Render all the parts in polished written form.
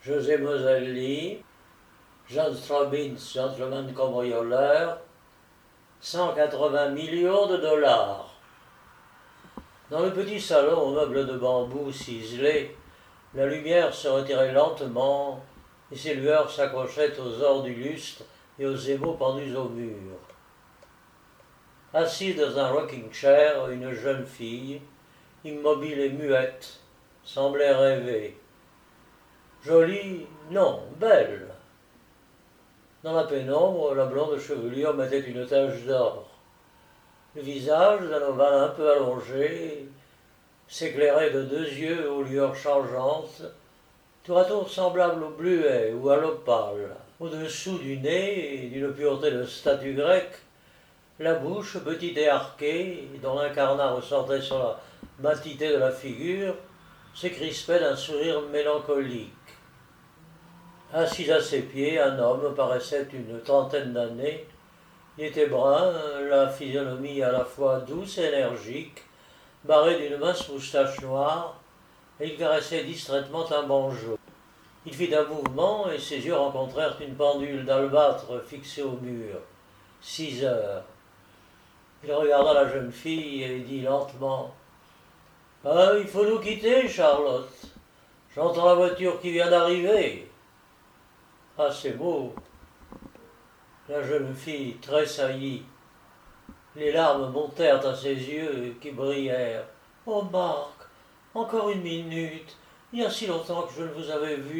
José Moselli, John Robbins, gentleman cambrioleur, 180 millions de dollars. Dans le petit salon aux meubles de bambou ciselés, la lumière se retirait lentement et ses lueurs s'accrochaient aux ors du lustre et aux émaux pendus au mur. Assise dans un rocking chair, une jeune fille, immobile et muette, semblait rêver. Jolie, non, belle. Dans la pénombre, la blonde chevelure mettait une tache d'or. Le visage d'un ovale un peu allongé s'éclairait de deux yeux aux lueurs changeantes, tour à tour semblables au bleuet ou à l'opale. Au-dessous du nez, d'une pureté de statue grecque, la bouche petite et arquée, dont l'incarnat ressortait sur la matité de la figure, se crispait d'un sourire mélancolique. Assis à ses pieds, un homme paraissait une trentaine d'années. Il était brun, la physionomie à la fois douce et énergique, barré d'une mince moustache noire, et il caressait distraitement un banjo. Il fit un mouvement et ses yeux rencontrèrent une pendule d'albâtre fixée au mur. 6 heures. Il regarda la jeune fille et dit lentement « Ah, il faut nous quitter, Charlotte. J'entends la voiture qui vient d'arriver. » À ces mots, la jeune fille tressaillit. Les larmes montèrent à ses yeux qui brillèrent. « Oh, Marc, encore une minute. Il y a si longtemps que je ne vous avais vu. »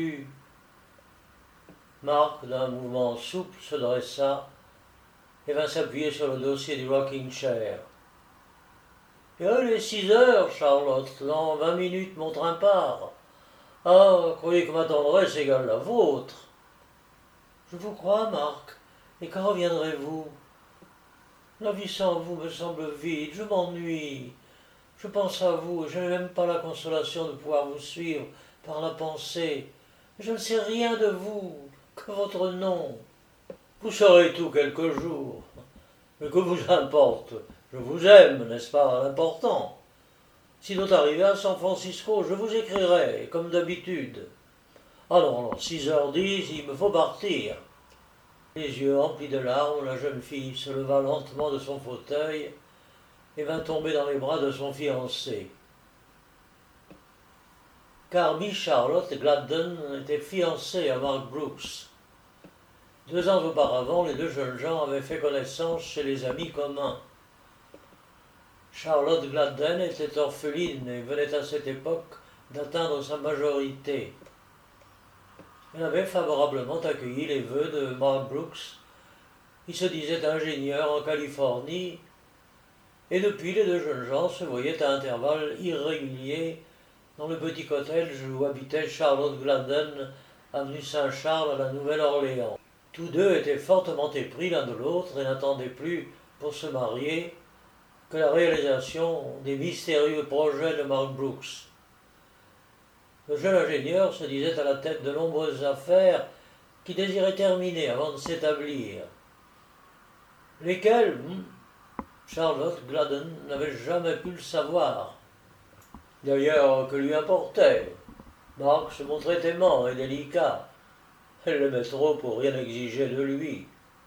Marc, d'un mouvement souple, se dressa et vint s'appuyer sur le dossier du rocking chair. « Il est 6 heures, Charlotte. Dans 20 minutes, mon train part. Ah, croyez que ma tendresse égale la vôtre. » « Je vous crois, Marc. Et quand reviendrez-vous ? La vie sans vous me semble vide, je m'ennuie. Je pense à vous et je n'ai même pas la consolation de pouvoir vous suivre par la pensée. Je ne sais rien de vous, que votre nom. Vous saurez tout quelques jours. Mais que vous importe, je vous aime, n'est-ce pas l'important ? Sitôt arrivé à San Francisco, je vous écrirai, comme d'habitude. Ah non, 6h10, il me faut partir. » Les yeux emplis de larmes, la jeune fille se leva lentement de son fauteuil et vint tomber dans les bras de son fiancé. Car Miss Charlotte Gladden était fiancée à Mark Brooks. 2 ans auparavant, les deux jeunes gens avaient fait connaissance chez les amis communs. Charlotte Gladden était orpheline et venait à cette époque d'atteindre sa majorité. Elle avait favorablement accueilli les vœux de Mark Brooks. Il se disait ingénieur en Californie, et depuis les deux jeunes gens se voyaient à intervalles irréguliers dans le petit cottage où habitait Charlotte Gladden, avenue Saint-Charles à la Nouvelle-Orléans. Tous deux étaient fortement épris l'un de l'autre et n'attendaient plus, pour se marier, que la réalisation des mystérieux projets de Mark Brooks. Le jeune ingénieur se disait à la tête de nombreuses affaires qu'il désirait terminer avant de s'établir. Lesquelles Charlotte Gladden n'avait jamais pu le savoir. D'ailleurs, que lui importait ? Marc se montrait aimant et délicat. Elle l'aimait trop pour rien exiger de lui.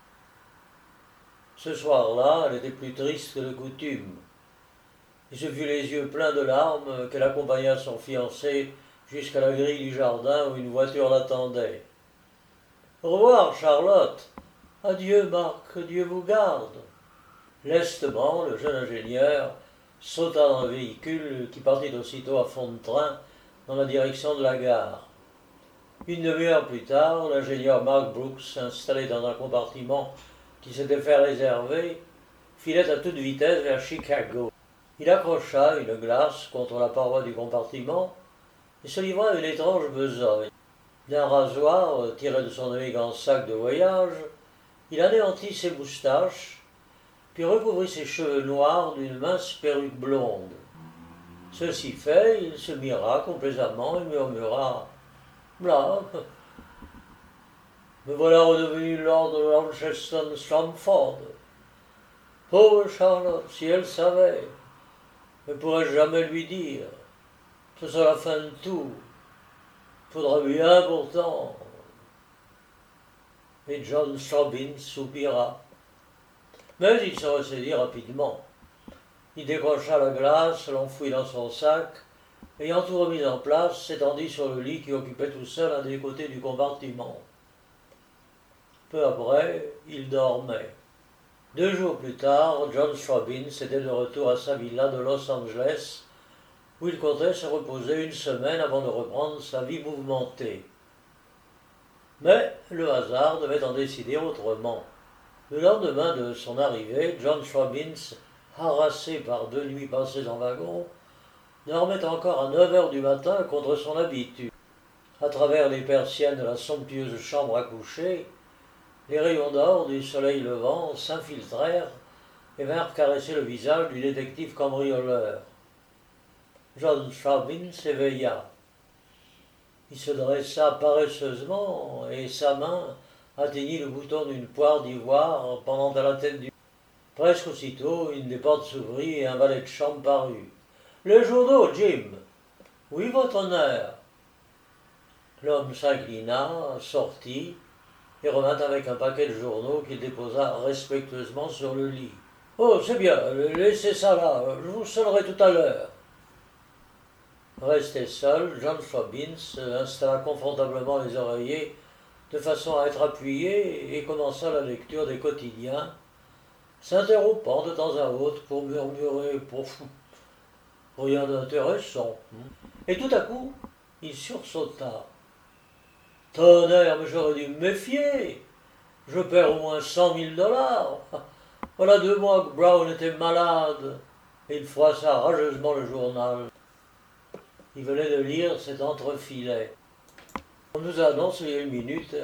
Ce soir-là, elle était plus triste que de coutume. Et ce fut les yeux pleins de larmes qu'elle accompagna son fiancé jusqu'à la grille du jardin où une voiture l'attendait. « Au revoir, Charlotte. Adieu, Marc, que Dieu vous garde. » Lestement, le jeune ingénieur sauta dans le véhicule qui partit aussitôt à fond de train dans la direction de la gare. Une demi-heure plus tard, l'ingénieur Mark Brooks, installé dans un compartiment qui s'était fait réserver, filait à toute vitesse vers Chicago. Il accrocha une glace contre la paroi du compartiment et se livra à une étrange besogne. D'un rasoir tiré de son élégant sac de voyage, il anéantit ses moustaches, puis recouvrit ses cheveux noirs d'une mince perruque blonde. Ceci fait, il se mira complaisamment et murmura « Là, me voilà redevenu Lord Launceston-Stamford. Pauvre Charlotte, si elle savait, ne pourrais-je jamais lui dire. Ce sera la fin de tout. Faudra bien pourtant. Et John Robbins soupira. Mais il se ressaisit rapidement. Il décrocha la glace, l'enfouit dans son sac, ayant tout remis en place, s'étendit sur le lit qui occupait tout seul un des côtés du compartiment. Peu après, il dormait. 2 jours plus tard, John Robbins était de retour à sa villa de Los Angeles, où il comptait se reposer une semaine avant de reprendre sa vie mouvementée. Mais le hasard devait en décider autrement. Le lendemain de son arrivée, John Robbins, harassé par 2 nuits passées en wagon, dormait encore à 9 heures du matin contre son habitude. À travers les persiennes de la somptueuse chambre à coucher, les rayons d'or du soleil levant s'infiltrèrent et vinrent caresser le visage du détective cambrioleur. John Robbins s'éveilla. Il se dressa paresseusement et sa main atteignit le bouton d'une poire d'ivoire pendant à la tête du... Presque aussitôt, une des portes s'ouvrit et un valet de chambre parut. « Les journaux, Jim !»« Oui, votre honneur. » L'homme s'inclina, sortit et revint avec un paquet de journaux qu'il déposa respectueusement sur le lit. « Oh, c'est bien, laissez ça là, je vous sonnerai tout à l'heure. » Resté seul, John Robbins installa confortablement les oreillers de façon à être appuyé et commença la lecture des quotidiens, s'interrompant de temps à autre pour murmurer « rien d'intéressant ». Et tout à coup, il sursauta. « Tonnerre, mais j'aurais dû me méfier. Je perds au moins $100 000. Voilà 2 mois que Brown était malade. » Et il froissa rageusement le journal. Il venait de lire cet entrefilet. On nous annonce il y a une minute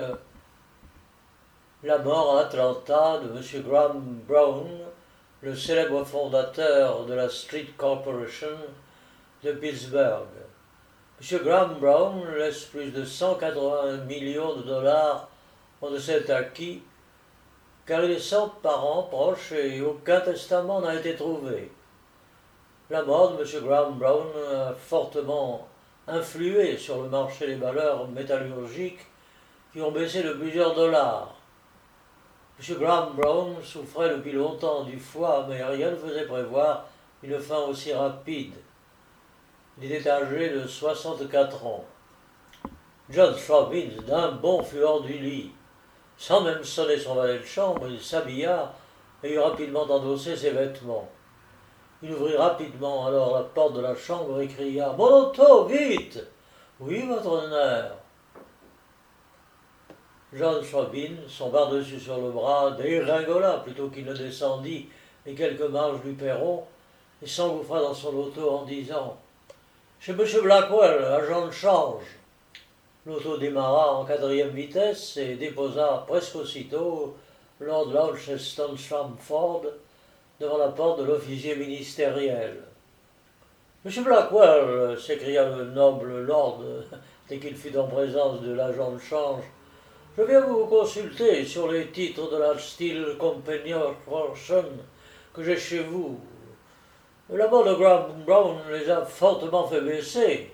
la mort à Atlanta de M. Graham Brown, le célèbre fondateur de la Street Corporation de Pittsburgh. M. Graham Brown laisse plus de 180 millions de dollars, on ne sait à qui, car il est sans parents proches et aucun testament n'a été trouvé. La mort de M. Graham Brown a fortement influé sur le marché des valeurs métallurgiques qui ont baissé de plusieurs dollars. M. Graham Brown souffrait depuis longtemps du foie, mais rien ne faisait prévoir une fin aussi rapide. Il était âgé de 64 ans. John Robbins, d'un bond, fut hors du lit. Sans même sonner son valet de chambre, il s'habilla et eut rapidement endossé ses vêtements. Il ouvrit rapidement alors la porte de la chambre et cria « Mon auto, vite !»« Oui, votre honneur. » John Robbins, son pardessus sur le bras, dégringola plutôt qu'il ne descendit les quelques marches du perron et s'engouffra dans son auto en disant « Chez M. Blackwell, agent de change. » L'auto démarra en 4e vitesse et déposa presque aussitôt Lord Launceston Shamford devant la porte de l'officier ministériel. « Monsieur Blackwell » s'écria le noble lord dès qu'il fut en présence de l'agent de change, « je viens vous consulter sur les titres de la Steel Company Corporation que j'ai chez vous. La mort de Graham Brown les a fortement fait baisser.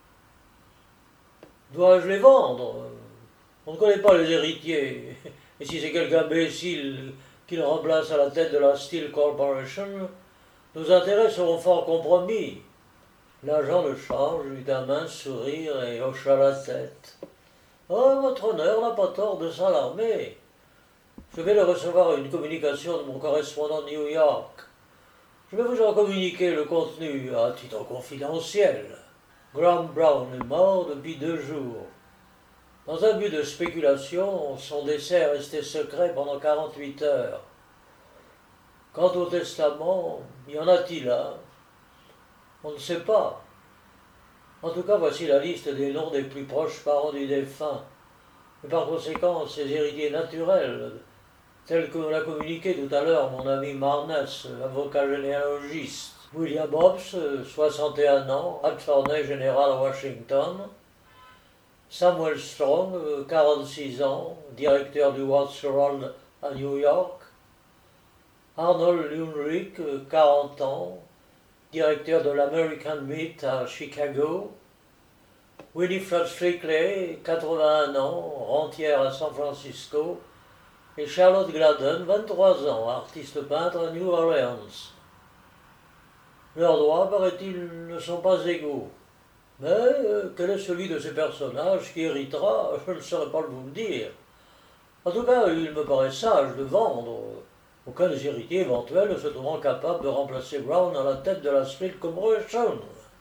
Dois-je les vendre? On ne connaît pas les héritiers, et si c'est quelque imbécile qui le remplace à la tête de la Steel Corporation, nos intérêts seront fort compromis. » L'agent de change eut un mince sourire et hocha la tête. « Oh, votre honneur n'a pas tort de s'alarmer. Je vais de recevoir une communication de mon correspondant de New York. Je vais vous en communiquer le contenu à titre confidentiel. Graham Brown est mort depuis 2 jours. Dans un but de spéculation, son décès est resté secret pendant 48 heures. Quant au testament, y en a-t-il un? On ne sait pas. En tout cas, voici la liste des noms des plus proches parents du défunt, et par conséquent ses héritiers naturels, tels que l'a communiqué tout à l'heure mon ami Marnes, avocat généalogiste. William Hobbs, 61 ans, attorney général à Washington. Samuel Strong, 46 ans, directeur du World à New York. Arnold Lunrich, 40 ans, directeur de l'American Mint à Chicago. Winifred Strickley, 81 ans, rentière à San Francisco, et Charlotte Gladden, 23 ans, artiste peintre à New Orleans. Leurs droits, paraît-il, ne sont pas égaux. Mais quel est celui de ces personnages qui héritera, je ne saurais pas vous le dire. En tout cas, il me paraît sage de vendre. Aucun des héritiers éventuels ne se trouvant capable de remplacer Brown à la tête de la Steel Corporation.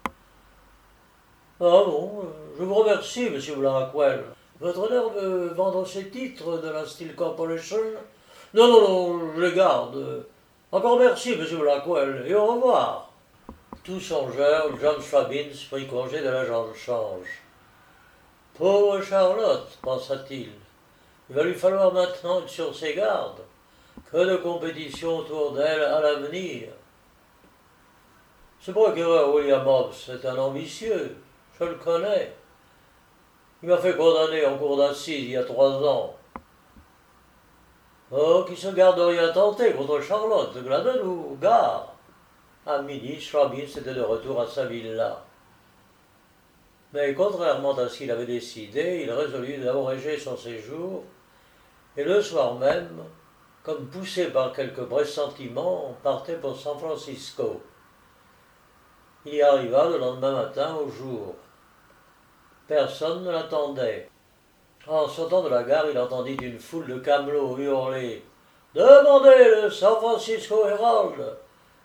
Ah bon, je vous remercie, monsieur Blackwell. Votre honneur de vendre ces titres de la Steel Corporation? Non, non, non, je les garde. Encore merci, monsieur Blackwell, et au revoir. Tout songeur, John Strabbins prit congé de l'agent de change. Pauvre Charlotte, pensa-t-il. Il va lui falloir maintenant être sur ses gardes. Que de compétition autour d'elle à l'avenir. Ce procureur William Hobbs est un ambitieux, je le connais. Il m'a fait condamner en cour d'assises il y a 3 ans. Oh, qui se garderait à tenter contre Charlotte, Gladden ou Gare? À midi, Strabbins était de retour à sa villa. Mais contrairement à ce qu'il avait décidé, il résolut d'abréger son séjour, et le soir même, comme poussé par quelques pressentiments, partait pour San Francisco. Il y arriva le lendemain matin au jour. Personne ne l'attendait. En sortant de la gare, il entendit une foule de camelots hurler « Demandez le San Francisco Herald !»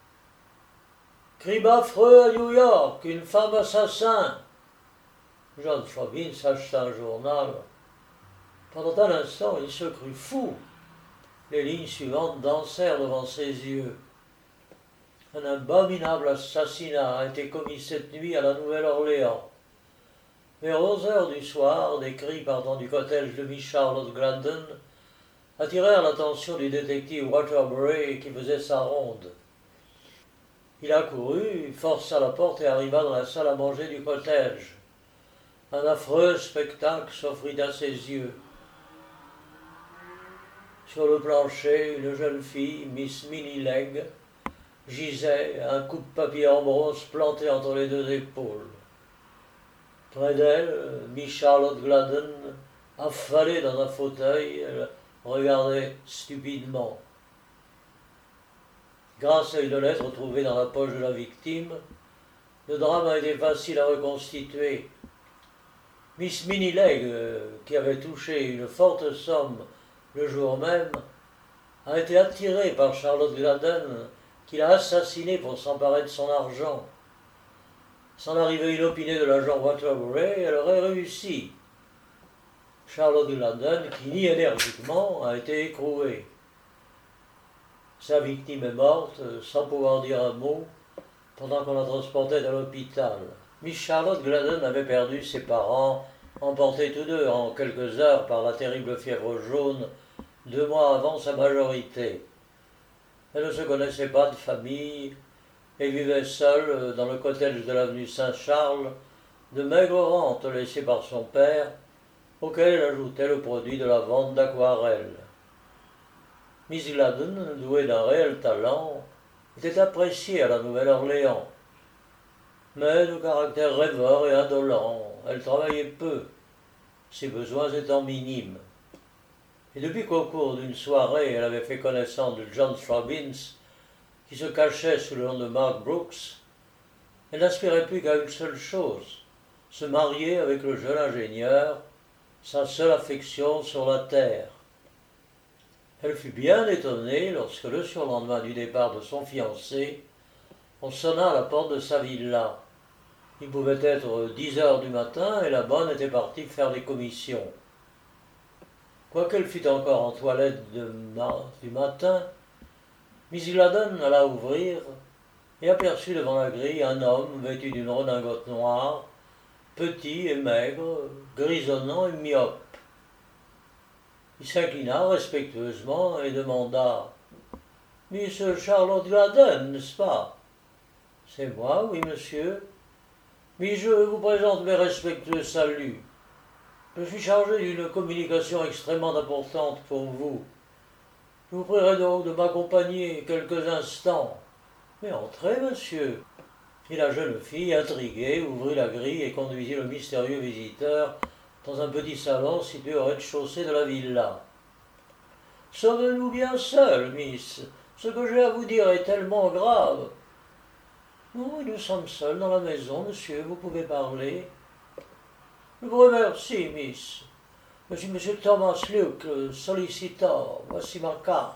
Crime affreux à New York, une femme assassin. John Strabbins acheta un journal. Pendant un instant, il se crut fou. Les lignes suivantes dansèrent devant ses yeux. Un abominable assassinat a été commis cette nuit à la Nouvelle-Orléans. Vers 11 heures du soir, des cris partant du cottage de Miss Charlotte Gladden attirèrent l'attention du détective Waterbury qui faisait sa ronde. Il accourut, força la porte et arriva dans la salle à manger du cottage. Un affreux spectacle s'offrit à ses yeux. Sur le plancher, une jeune fille, Miss Minnie Legg, gisait, un coupe-papier en bronze planté entre les 2 épaules. Près d'elle, Miss Charlotte Gladden, affalée dans un fauteuil, regardait stupidement. Grâce à une lettre trouvée dans la poche de la victime, le drame a été facile à reconstituer. Miss Minnie Legg, qui avait touché une forte somme le jour même, a été attirée par Charlotte Gladden, qui l'a assassinée pour s'emparer de son argent. Sans l'arrivée inopinée de l'agent Waterbury, elle aurait réussi. Charlotte Gladden, qui nie énergiquement, a été écrouée. Sa victime est morte, sans pouvoir dire un mot, pendant qu'on la transportait à l'hôpital. Miss Charlotte Gladden avait perdu ses parents, emportés tous deux en quelques heures par la terrible fièvre jaune, 2 mois avant sa majorité. Elle ne se connaissait pas de famille et vivait seule dans le cottage de l'avenue Saint-Charles, de maigres rentes laissées par son père, auquel elle ajoutait le produit de la vente d'aquarelles. Miss Gladden, douée d'un réel talent, était appréciée à la Nouvelle-Orléans. Mais de caractère rêveur et indolent, elle travaillait peu, ses besoins étant minimes. Et depuis qu'au cours d'une soirée, elle avait fait connaissance de John Strabbins, qui se cachait sous le nom de Mark Brooks, elle n'aspirait plus qu'à une seule chose, se marier avec le jeune ingénieur, sa seule affection sur la terre. Elle fut bien étonnée lorsque le surlendemain du départ de son fiancé, on sonna à la porte de sa villa. Il pouvait être 10 heures du matin et la bonne était partie faire des commissions. Quoiqu'elle fût encore en toilette du matin, Miss Gladden alla ouvrir et aperçut devant la grille un homme vêtu d'une redingote noire, petit et maigre, grisonnant et myope. Il s'inclina respectueusement et demanda « Miss Charlotte Gladden, n'est-ce pas ?»« C'est moi, oui, monsieur. Mais je vous présente mes respectueux saluts. Je suis chargé d'une communication extrêmement importante pour vous. Je vous prierai donc de m'accompagner quelques instants. Mais entrez, monsieur. » Et la jeune fille, intriguée, ouvrit la grille et conduisit le mystérieux visiteur dans un petit salon situé au rez-de-chaussée de la villa. « Sommes-nous bien seuls, Miss? Ce que j'ai à vous dire est tellement grave. »« Oui, nous sommes seuls dans la maison, monsieur, vous pouvez parler. »« Je vous remercie, Miss. Je suis monsieur Thomas Luke, le solliciteur. Voici ma carte. »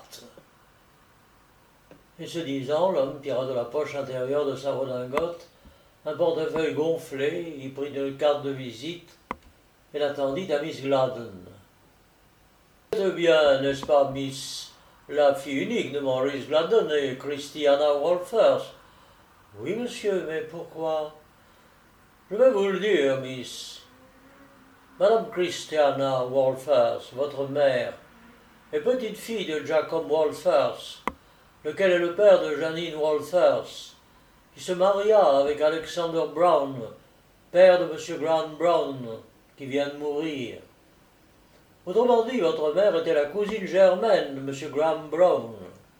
Et ce disant, l'homme tira de la poche intérieure de sa redingote un portefeuille gonflé, y prit une carte de visite et la tendit à Miss Gladden. « C'est bien, n'est-ce pas, Miss, la fille unique de Maurice Gladden et Christiana Walfers? »« Oui, monsieur, mais pourquoi ?»« Je vais vous le dire, Miss. Madame Christiana Walfers, votre mère, est petite fille de Jacob Walfers, lequel est le père de Janine Walfers, qui se maria avec Alexander Brown, père de M. Grant Brown, qui vient de mourir. Autrement dit, votre mère était la cousine germaine de M. Graham Brown. »«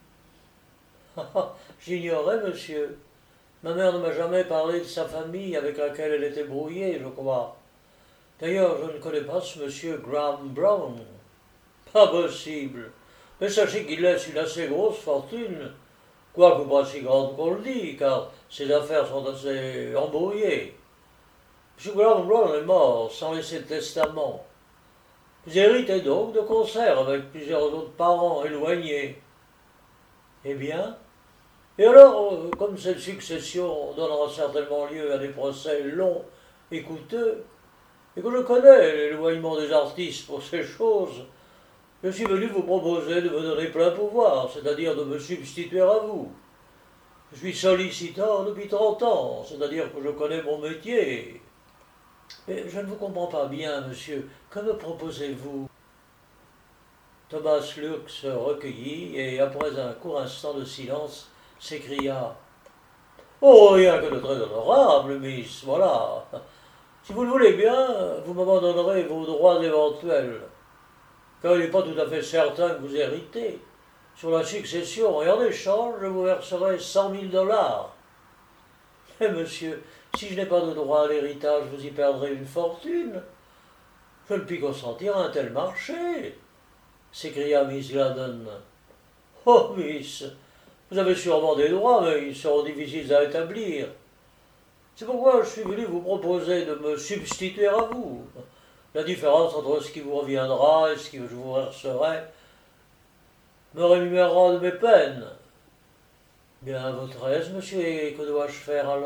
J'ignorais, monsieur. Ma mère ne m'a jamais parlé de sa famille avec laquelle elle était brouillée, je crois. D'ailleurs, je ne connais pas ce monsieur Graham Brown. »« Pas possible. Mais sachez qu'il laisse une assez grosse fortune, quoique pas si grande qu'on le dit, car ses affaires sont assez embrouillées. M. Graham Brown est mort sans laisser de testament. Vous héritez donc de concert avec plusieurs autres parents éloignés. » « Eh bien ? Et alors, comme cette succession donnera certainement lieu à des procès longs et coûteux, et que je connais l'éloignement des artistes pour ces choses, je suis venu vous proposer de me donner plein pouvoir, c'est-à-dire de me substituer à vous. Je suis solliciteur depuis 30 ans, c'est-à-dire que je connais mon métier. Mais je ne vous comprends pas bien, monsieur. Que me proposez-vous ? Thomas Luke se recueillit et, après un court instant de silence, s'écria « Oh, rien que de très honorable, Miss, voilà. Si vous le voulez bien, vous m'abandonnerez vos droits éventuels, car il n'est pas tout à fait certain que vous héritez. Sur la succession, et en échange, je vous verserai 100 000 $. Mais monsieur, si je n'ai pas de droit à l'héritage, vous y perdrez une fortune. Je ne puis consentir à un tel marché, » s'écria Miss Gladden. « Oh, Miss, vous avez sûrement des droits, mais ils seront difficiles à établir. C'est pourquoi je suis venu vous proposer de me substituer à vous. La différence entre ce qui vous reviendra et ce que je vous verserai me rémunérera de mes peines. » « Bien, votre aise, monsieur, et que dois-je faire alors ? »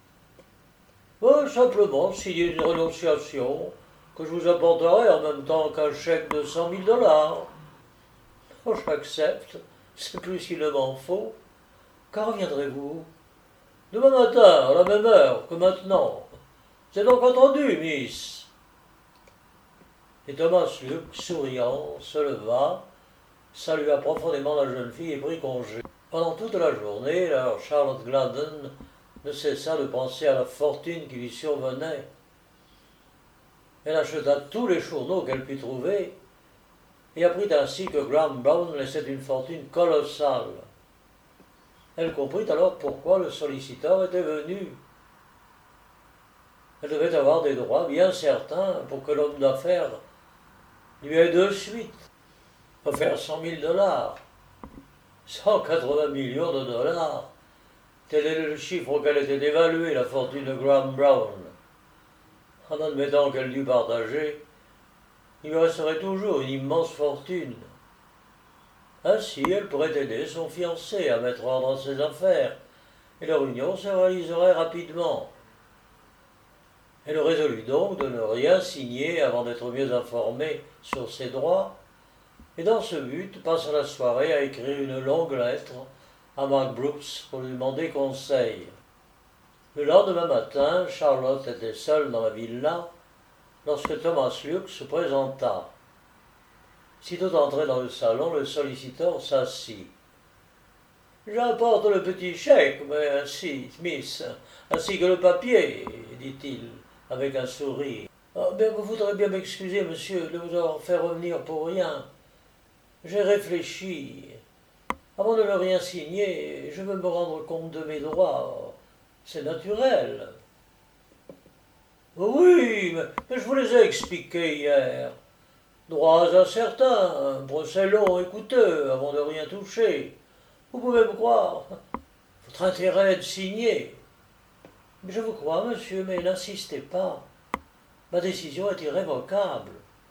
« Simplement signer une renonciation que je vous apporterai en même temps qu'un chèque de 100 000 $. Oh, j'accepte, c'est plus qu'il ne m'en faut. Quand reviendrez-vous ? Demain matin, à la même heure que maintenant. C'est donc entendu, Miss. Et Thomas Luke, souriant, se leva, salua profondément la jeune fille et prit congé. Pendant toute la journée, alors Charlotte Gladden ne cessa de penser à la fortune qui lui survenait. Elle acheta tous les journaux qu'elle put trouver et apprit ainsi que Graham Brown laissait une fortune colossale. Elle comprit alors pourquoi le solliciteur était venu. Elle devait avoir des droits bien certains pour que l'homme d'affaires lui ait de suite offert 100 000 $. 180 millions de dollars. Tel est le chiffre auquel était évaluée la fortune de Graham Brown. En admettant qu'elle dût partager, il lui resterait toujours une immense fortune. Ainsi, elle pourrait aider son fiancé à mettre ordre à ses affaires, et leur union se réaliserait rapidement. Elle résolut donc de ne rien signer avant d'être mieux informée sur ses droits, et dans ce but passa la soirée à écrire une longue lettre à Mark Brooks pour lui demander conseil. Le lendemain matin, Charlotte était seule dans la villa lorsque Thomas Luke se présenta. Sitôt entré dans le salon, le solliciteur s'assit. « J'apporte le petit chèque, mais ainsi, Miss, ainsi que le papier, » dit-il, avec un sourire. « Bien, vous voudrez bien m'excuser, monsieur, de vous avoir fait revenir pour rien. J'ai réfléchi. Avant de ne rien signer, je veux me rendre compte de mes droits. c'est naturel. Oui, mais je vous les ai expliqués hier. Droits incertains, procès long et coûteux avant de rien toucher. Vous pouvez me croire. Votre intérêt est de signer. Mais je vous crois, monsieur, mais n'insistez pas. Ma décision est irrévocable.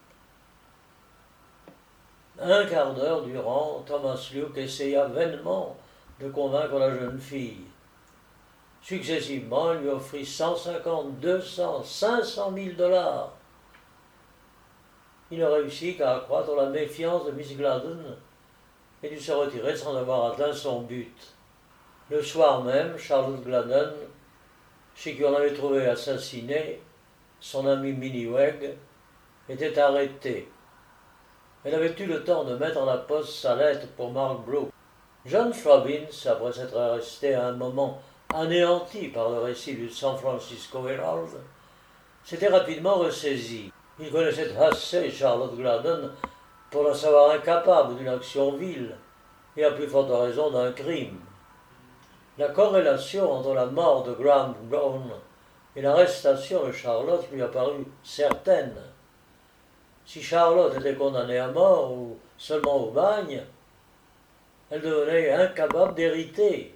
Un quart d'heure durant, Thomas Luke essaya vainement de convaincre la jeune fille. Successivement, il lui offrit 150, 200, 500 000 $. Il ne réussit qu'à accroître la méfiance de Miss Gladden et dut se retirer sans avoir atteint son but. Le soir même, Charlotte Gladden, chez qui on avait trouvé assassiné son ami Miniweg, était arrêtée. Elle avait eu le temps de mettre en la poste sa lettre pour Mark Brooke. John Robbins, après s'être resté à un moment anéanti par le récit du San Francisco Herald, s'était rapidement ressaisi. Il connaissait assez Charlotte Gladden pour la savoir incapable d'une action vile, et à plus forte raison d'un crime. La corrélation entre la mort de Graham Brown et l'arrestation de Charlotte lui apparut certaine. Si Charlotte était condamnée à mort ou seulement au bagne, elle devenait incapable d'hériter.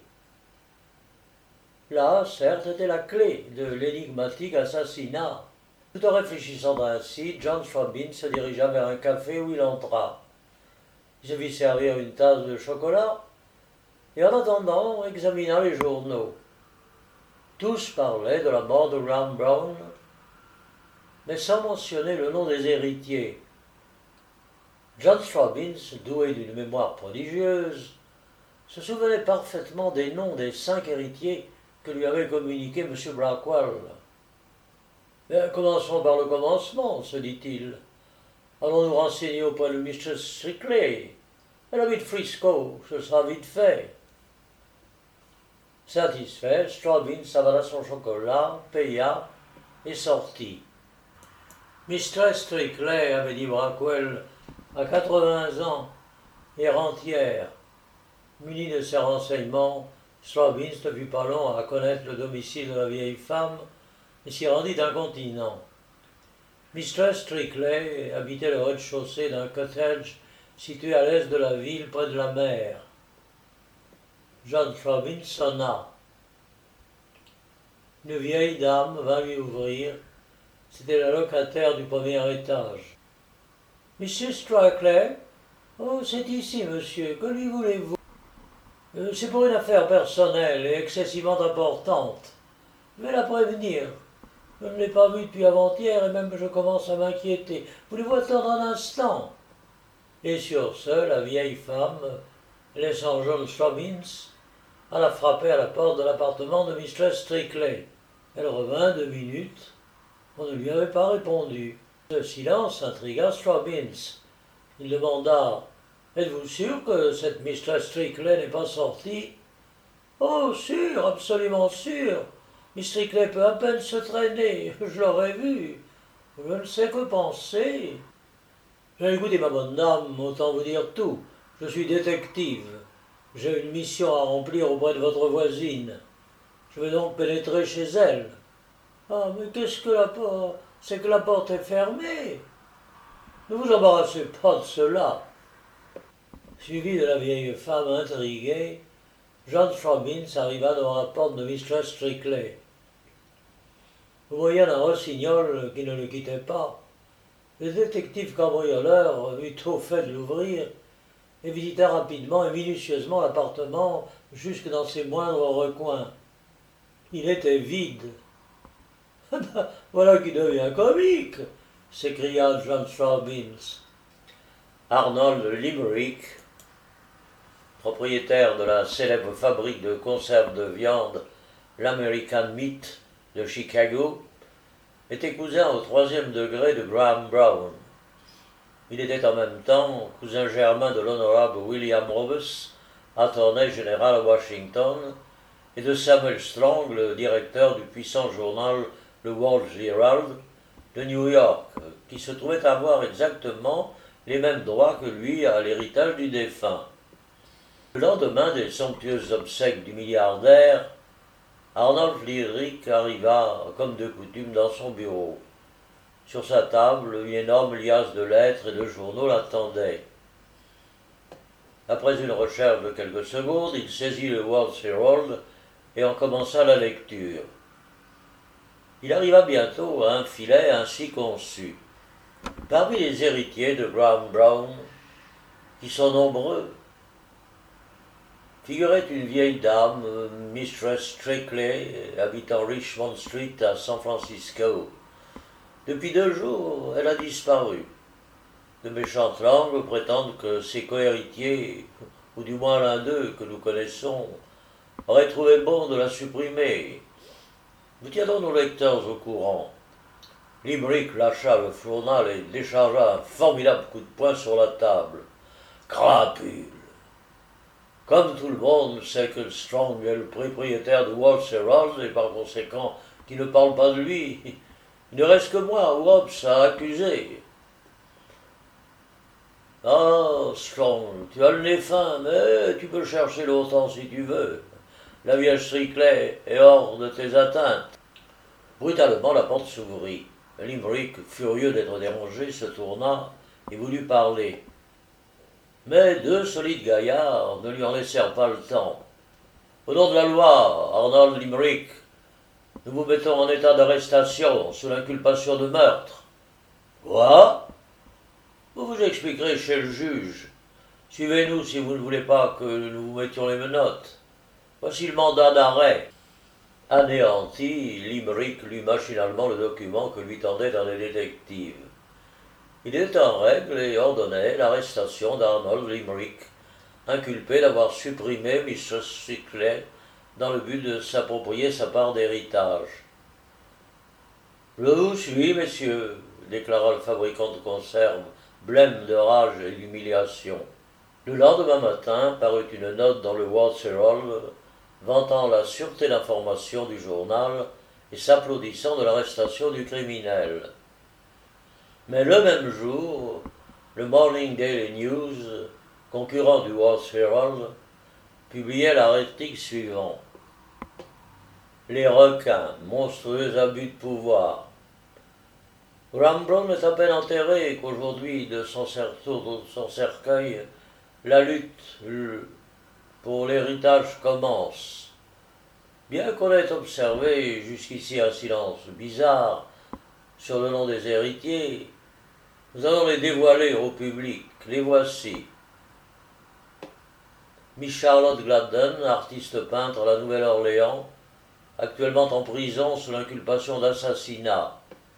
Là, certes, était la clé de l'énigmatique assassinat. Tout en réfléchissant ainsi, John Robbins se dirigea vers un café où il entra. Il se fit servir une tasse de chocolat et en attendant examina les journaux. Tous parlaient de la mort de Graham Brown, mais sans mentionner le nom des héritiers. John Robbins, doué d'une mémoire prodigieuse, se souvenait parfaitement des noms des 5 héritiers que lui avait communiqués M. Blackwell. Commençons par le commencement, se dit-il. Allons nous renseigner auprès de Mr. Strickley. Elle habite Frisco, ce sera vite fait. Satisfait, Robbins avala son chocolat, paya et sortit. Mr. Strickley, avait dit Blackwell, à 80 ans et rentière. Muni de ses renseignements, Robbins ne fut pas long à connaître le domicile de la vieille femme et s'y rendit incontinent. Mr. Strickley habitait le rez-de-chaussée d'un cottage situé à l'est de la ville, près de la mer. John Robbins sonna. Une vieille dame vint lui ouvrir. C'était la locataire du premier étage. « Monsieur Strickley ? Oh, c'est ici, monsieur. Que lui voulez-vous ? C'est pour une affaire personnelle et excessivement importante. Je vais la prévenir. Je ne l'ai pas vue depuis avant-hier et même je commence à m'inquiéter. Voulez-vous attendre un instant ?» Et sur ce, la vieille femme, laissant John Robbins, alla frapper à la porte de l'appartement de Mr. Strickley. Elle revint 2 minutes. On ne lui avait pas répondu. Ce silence intrigua Robbins. Il demanda « Êtes-vous sûr que cette Mr. Strickley n'est pas sortie ?»« Oh, sûr, absolument sûr. Miss Strickley peut à peine se traîner, je l'aurais vu. Je ne sais que penser. » Écoutez, ma bonne dame, autant vous dire tout. Je suis détective. J'ai une mission à remplir auprès de votre voisine. Je vais donc pénétrer chez elle. Ah, mais qu'est-ce que la porte ? C'est que la porte est fermée. Ne vous embarrassez pas de cela. Suivi de la vieille femme intriguée, John Robbins arriva devant la porte de Mr. Strickley. Au moyen d'un rossignol qui ne le quittait pas, le détective cambrioleur eut tôt fait de l'ouvrir et visita rapidement et minutieusement l'appartement jusque dans ses moindres recoins. Il était vide. « Voilà qui devient comique !» s'écria John Robbins. Arnold Limerick, propriétaire de la célèbre fabrique de conserve de viande, l'American Meat de Chicago, était cousin au 3e degré de Graham Brown. Il était en même temps cousin germain de l'honorable William Robes, attorney général à Washington, et de Samuel Strong, le directeur du puissant journal le World Herald de New York, qui se trouvait avoir exactement les mêmes droits que lui à l'héritage du défunt. Le lendemain des somptueuses obsèques du milliardaire, Arnold Limerick arriva, comme de coutume, dans son bureau. Sur sa table, une énorme liasse de lettres et de journaux l'attendait. Après une recherche de quelques secondes, il saisit le World Herald et en commença la lecture. Il arriva bientôt à un filet ainsi conçu. Parmi les héritiers de Graham Brown, qui sont nombreux, figurait une vieille dame, Mistress Strickley, habitant Richmond Street à San Francisco. Depuis 2 jours, elle a disparu. De méchantes langues prétendent que ses cohéritiers, ou du moins l'un d'eux que nous connaissons, aurait trouvé bon de la supprimer. Nous tiendrons nos lecteurs au courant. Limerick lâcha le journal et déchargea un formidable coup de poing sur la table. Crapule! Comme tout le monde sait que Strong est le propriétaire de World Herald et par conséquent qu'il ne parle pas de lui, il ne reste que moi, Hobbes, à accuser. Ah, Strong, tu as le nez fin, mais tu peux chercher longtemps si tu veux. La vieille Strickley est hors de tes atteintes. Brutalement, la porte s'ouvrit. Limerick, furieux d'être dérangé, se tourna et voulut parler. Mais 2 solides gaillards ne lui en laissèrent pas le temps. Au nom de la loi, Arnold Limerick, nous vous mettons en état d'arrestation sous l'inculpation de meurtre. Quoi? Vous vous expliquerez chez le juge. Suivez-nous si vous ne voulez pas que nous vous mettions les menottes. Voici le mandat d'arrêt. Anéanti, Limerick lut machinalement le document que lui tendait un des détectives. Il était en règle et ordonnait l'arrestation d'Arnold Limerick, inculpé d'avoir supprimé Mr. Strickley dans le but de s'approprier sa part d'héritage. Je vous suis, messieurs, déclara le fabricant de conserves, blême de rage et d'humiliation. Le lendemain matin parut une note dans le World Herald vantant la sûreté d'information du journal et s'applaudissant de l'arrestation du criminel. Mais le même jour, le Morning Daily News, concurrent du World Herald, publiait l'article suivant. Les requins, monstrueux abus de pouvoir. Graham Brown est à peine enterré qu'aujourd'hui, de son cercueil, la lutte pour l'héritage commence. Bien qu'on ait observé jusqu'ici un silence bizarre sur le nom des héritiers, nous allons les dévoiler au public. Les voici. Miss Charlotte Gladden, artiste peintre à la Nouvelle-Orléans, actuellement en prison sous l'inculpation d'assassinat.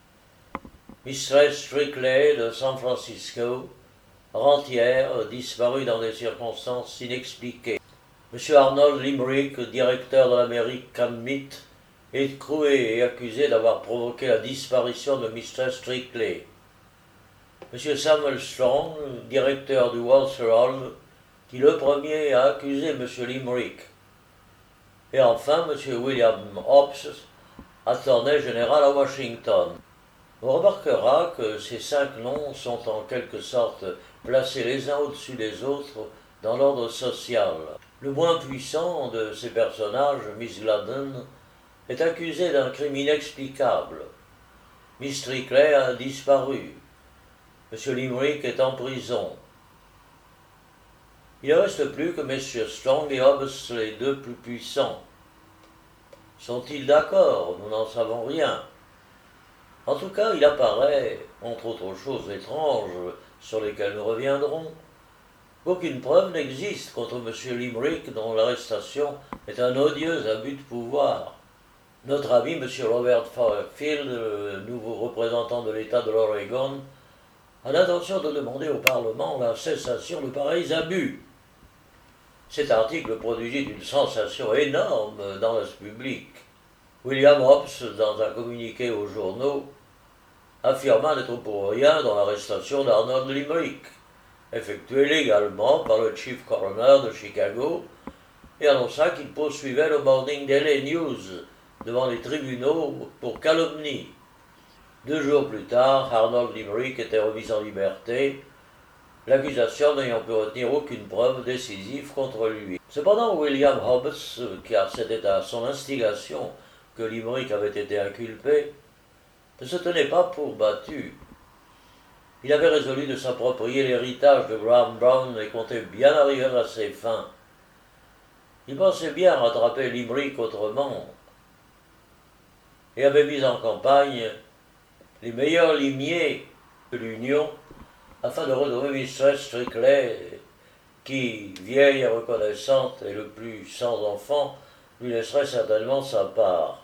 Mistress Strickley de San Francisco, rentière, disparue dans des circonstances inexpliquées. M. Arnold Limerick, directeur de l'American Mint, est écroué et accusé d'avoir provoqué la disparition de Mistress Strickley. M. Samuel Strong, directeur du World Herald, qui le premier a accusé M. Limerick. Et enfin M. William Hobbes, attorney général à Washington. On remarquera que ces 5 noms sont en quelque sorte placés les uns au-dessus des autres dans l'ordre social. Le moins puissant de ces personnages, Miss Gladden, est accusé d'un crime inexplicable. Miss Strickley a disparu. M. Limerick est en prison. Il ne reste plus que messieurs Strong et Hobbes, les 2 plus puissants. Sont-ils d'accord? Nous n'en savons rien. En tout cas, il apparaît, entre autres choses étranges sur lesquelles nous reviendrons, qu'aucune preuve n'existe contre M. Limerick dont l'arrestation est un odieux abus de pouvoir. Notre ami M. Robert Field, le nouveau représentant de l'État de l'Oregon, a l'intention de demander au Parlement la cessation de pareils abus. Cet article produisit une sensation énorme dans l'esprit public. William Hobbes, dans un communiqué aux journaux, affirma n'être pour rien dans l'arrestation d'Arnold Limerick, effectuée légalement par le Chief Coroner de Chicago, et annonça qu'il poursuivait le Morning Daily News devant les tribunaux pour calomnie. 2 jours plus tard, Arnold Limerick était remis en liberté, l'accusation n'ayant pu retenir aucune preuve décisive contre lui. Cependant, William Hobbes, car c'était à son instigation que Limerick avait été inculpé, ne se tenait pas pour battu. Il avait résolu de s'approprier l'héritage de Graham Brown et comptait bien arriver à ses fins. Il pensait bien rattraper Limerick autrement et avait mis en campagne les meilleurs limiers de l'Union afin de renommer Mistress Strickley, qui, vieille et reconnaissante et le plus sans enfant, lui laisserait certainement sa part.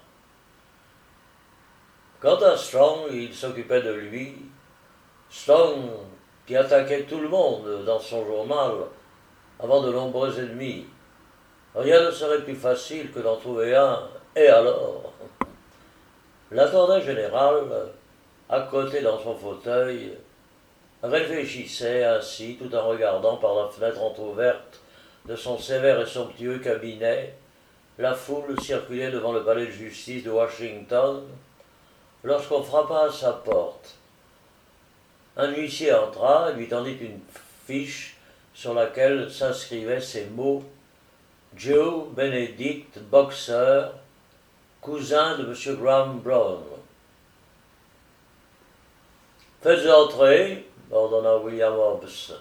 Quant à Strong, il s'occupait de lui. Strong, qui attaquait tout le monde dans son journal, avant de nombreux ennemis. Rien ne serait plus facile que d'en trouver un, et alors? L'intendant général, à côté dans son fauteuil, réfléchissait ainsi tout en regardant par la fenêtre entr'ouverte de son sévère et somptueux cabinet la foule circulait devant le palais de justice de Washington lorsqu'on frappa à sa porte. Un huissier entra et lui tendit une fiche sur laquelle s'inscrivaient ces mots: Joe Benedict Boxer, cousin de M. Graham Brown. Faites entrer, ordonna William Hobbes.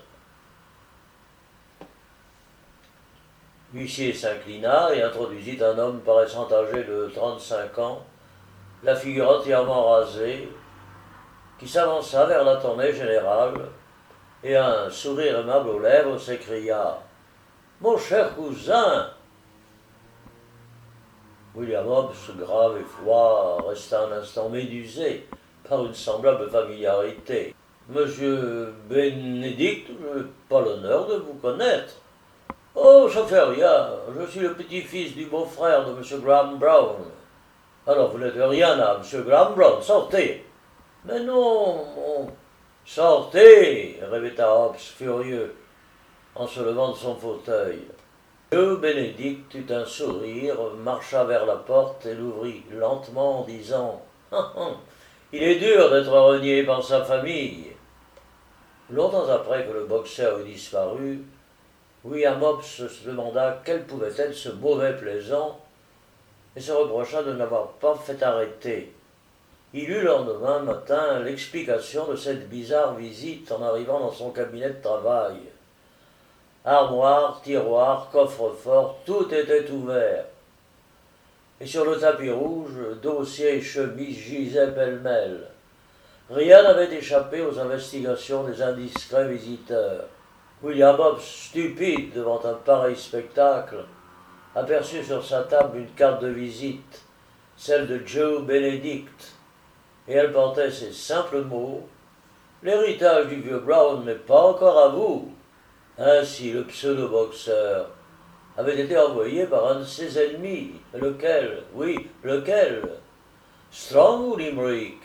L'huissier s'inclina et introduisit un homme paraissant âgé de 35 ans, la figure entièrement rasée, qui s'avança vers l'attorney général et un sourire aimable aux lèvres s'écria: « Mon cher cousin !» William Hobbes, grave et froid, resta un instant médusé par une semblable familiarité. « Monsieur Bénédicte, je n'ai pas l'honneur de vous connaître. »« Oh, ça fait rien, je suis le petit-fils du beau-frère de M. Graham Brown. »« Alors vous n'êtes rien à M. Graham Brown, sortez !»« Mais non, mon... »« Sortez !» répéta Hobbes, furieux, en se levant de son fauteuil. Joe Benedict eut un sourire, marcha vers la porte et l'ouvrit lentement en disant: « Il est dur d'être renié par sa famille. » Longtemps après que le boxeur eut disparu, William Hobbes se demanda quel pouvait être ce mauvais plaisant et se reprocha de n'avoir pas fait arrêter. Il eut le lendemain matin l'explication de cette bizarre visite en arrivant dans son cabinet de travail. Armoire, tiroir, coffre-fort, tout était ouvert. Et sur le tapis rouge, dossiers et chemises gisaient pêle-mêle. Rien n'avait échappé aux investigations des indiscrets visiteurs. William Hobbes, stupide devant un pareil spectacle, aperçut sur sa table une carte de visite, celle de Joe Benedict, et elle portait ces simples mots: « L'héritage du vieux Brown n'est pas encore à vous. » Ainsi, le pseudo-boxeur avait été envoyé par un de ses ennemis. Lequel? Oui, lequel? Strong ou Limerick?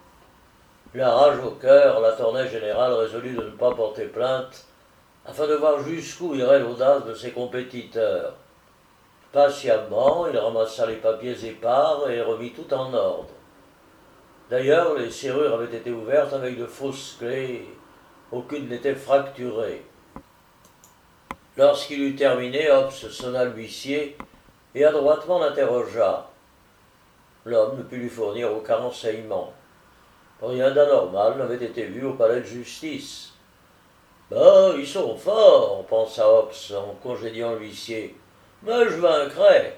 La rage au cœur, l'attorney général résolut de ne pas porter plainte, afin de voir jusqu'où irait l'audace de ses compétiteurs. Patiemment, il ramassa les papiers épars et remit tout en ordre. D'ailleurs, les serrures avaient été ouvertes avec de fausses clés, aucune n'était fracturée. Lorsqu'il eut terminé, Hobbes sonna l'huissier et adroitement l'interrogea. L'homme ne put lui fournir aucun renseignement. Rien d'anormal n'avait été vu au palais de justice. « Ben, ils sont forts, » pensa Hobbes en congédiant l'huissier. « Mais je vaincrai.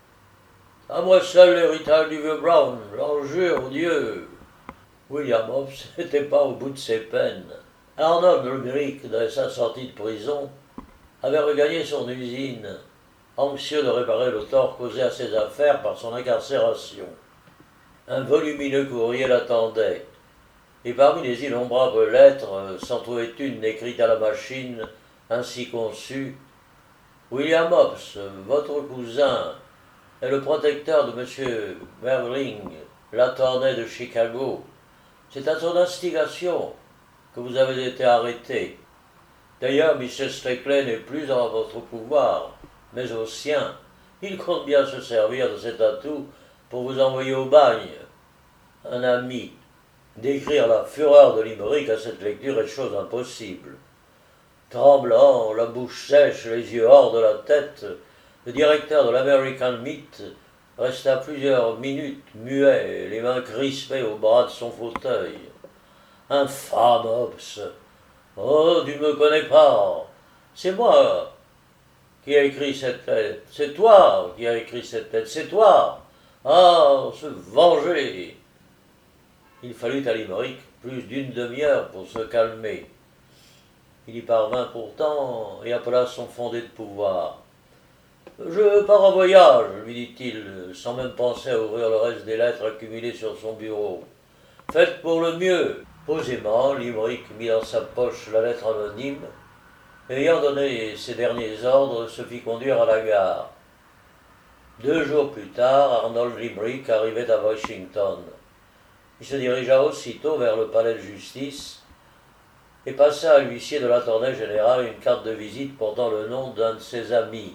À moi seul l'héritage du vieux Brown, j'en jure, Dieu. » William Hobbes n'était pas au bout de ses peines. Arnold Limerick, dès sa sortie de prison, avait regagné son usine, anxieux de réparer le tort causé à ses affaires par son incarcération. Un volumineux courrier l'attendait, et parmi les innombrables lettres s'en trouvait une écrite à la machine, ainsi conçue: « William Hobbes, votre cousin, est le protecteur de M. Merling, l'attorney de Chicago. C'est à son instigation que vous avez été arrêté. D'ailleurs, Mrs. Strickley n'est plus en votre pouvoir, mais au sien. Il compte bien se servir de cet atout pour vous envoyer au bagne. » Un ami. Décrire la fureur de Limerick à cette lecture est chose impossible. Tremblant, la bouche sèche, les yeux hors de la tête, le directeur de l'American Meat resta plusieurs minutes muet, les mains crispées au bras de son fauteuil. Infâme Hobbes! Oh, tu ne me connais pas! C'est moi qui ai écrit cette lettre. C'est toi qui as écrit cette lettre. C'est toi! Ah, se venger! Il fallut à Limerick plus d'une demi-heure pour se calmer. Il y parvint pourtant et appela son fondé de pouvoir. Je pars en voyage, lui dit-il, sans même penser à ouvrir le reste des lettres accumulées sur son bureau. Faites pour le mieux. Posément, Limerick mit dans sa poche la lettre anonyme, et ayant donné ses derniers ordres, se fit conduire à la gare. 2 jours plus tard, Arnold Limerick arrivait à Washington. Il se dirigea aussitôt vers le palais de justice et passa à l'huissier de l'Attorney général une carte de visite portant le nom d'un de ses amis.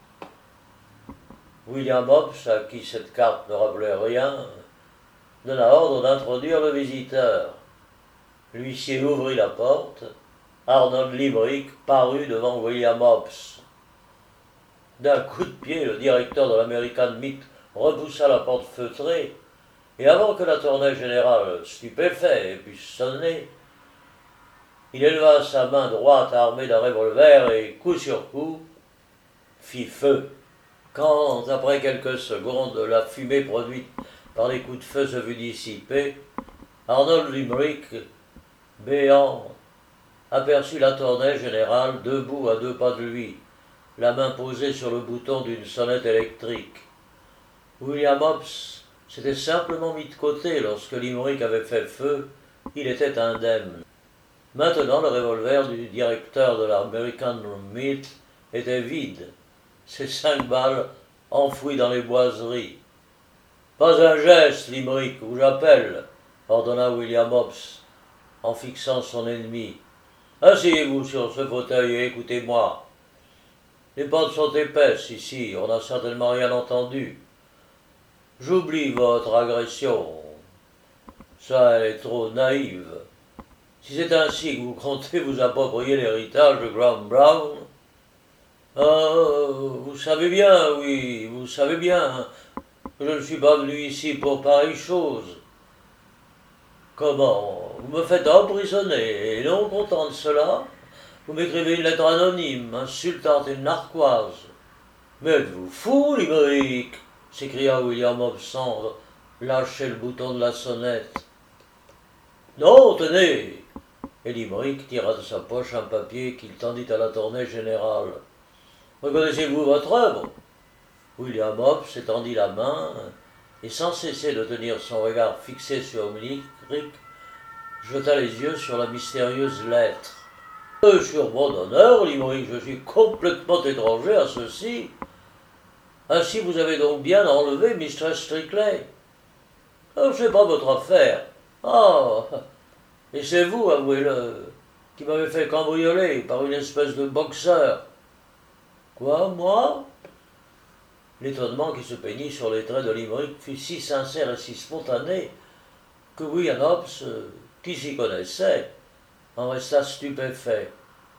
William Hobbes, à qui cette carte ne rappelait rien, donna ordre d'introduire le visiteur. L'huissier ouvrit la porte. Arnold Limerick parut devant William Hobbes. D'un coup de pied, le directeur de l'American Meat repoussa la porte feutrée, et avant que l'Attorney général, stupéfait, puisse sonner, il éleva sa main droite armée d'un revolver et, coup sur coup, fit feu. Quand, après quelques secondes, la fumée produite par les coups de feu se fut dissipée, Arnold Limerick, béant, aperçut l'Attorney général debout à 2 pas de lui, la main posée sur le bouton d'une sonnette électrique. William Hobbes s'était simplement mis de côté lorsque Limerick avait fait feu, il était indemne. Maintenant, le revolver du directeur de l'American Meat était vide, ses 5 balles enfouies dans les boiseries. Pas un geste, Limerick, ou j'appelle, ordonna William Hobbes, en fixant son ennemi. Asseyez-vous sur ce fauteuil et écoutez-moi. Les portes sont épaisses ici, on n'a certainement rien entendu. J'oublie votre agression. Ça est trop naïve. Si c'est ainsi que vous comptez vous approprier l'héritage de Graham Brown, vous savez bien, oui, vous savez bien, que je ne suis pas venu ici pour pareille chose. Comment? Vous me faites emprisonner, et non content de cela, vous m'écrivez une lettre anonyme, insultante et narquoise. Mais êtes-vous fou, Limerick? S'écria William Hobbes sans lâcher le bouton de la sonnette. Non, tenez! Et Limerick tira de sa poche un papier qu'il tendit à l'Attorney général. Reconnaissez-vous votre œuvre? William Hobbes étendit la main et, sans cesser de tenir son regard fixé sur Limerick, jeta les yeux sur la mystérieuse lettre. Sur mon honneur, Limerick, je suis complètement étranger à ceci. Ainsi vous avez donc bien enlevé Mistress Strickley. Ce n'est pas votre affaire. Ah, et c'est vous, avouez-le, qui m'avez fait cambrioler par une espèce de boxeur. Quoi, moi? L'étonnement qui se peignit sur les traits de Limerick fut si sincère et si spontané que William Hobbes, qui s'y connaissait, en resta stupéfait.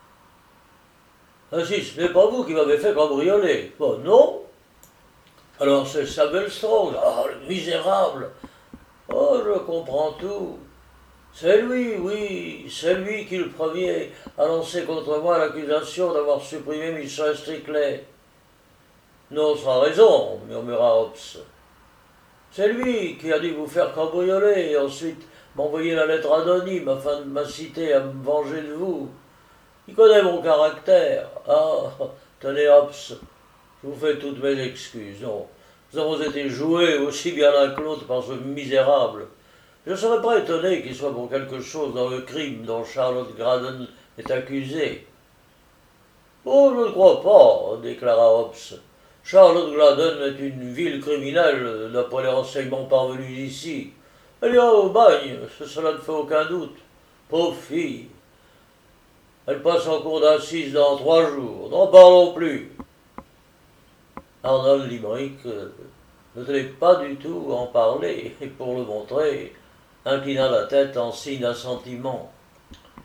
Ainsi, ce n'est pas vous qui m'avez fait cambrioler. Bon, non? Alors c'est Samuel Strong. Ah, le misérable! Oh, je comprends tout. C'est lui, oui, c'est lui qui le premier a lancé contre moi l'accusation d'avoir supprimé Mistress Strickley. Non, sans raison, murmura Hobbes. C'est lui qui a dû vous faire cambrioler et ensuite m'envoyer la lettre anonyme afin de m'inciter à me venger de vous. Il connaît mon caractère. Ah, tenez Hobbes, je vous fais toutes mes excuses. Non, nous avons été joués aussi bien l'un que l'autre par ce misérable. Je ne serais pas étonné qu'il soit pour quelque chose dans le crime dont Charlotte Graden est accusée. Oh, je ne crois pas, déclara Hobbes. Charlotte Graden est une ville criminelle, d'après les renseignements parvenus ici. Elle ira au bagne, cela ne fait aucun doute. Pauvre fille. Elle passe en cour d'assises dans 3 jours. N'en parlons plus. Arnold Limerick ne tenait pas du tout à en parler, et pour le montrer, inclina la tête en signe d'assentiment.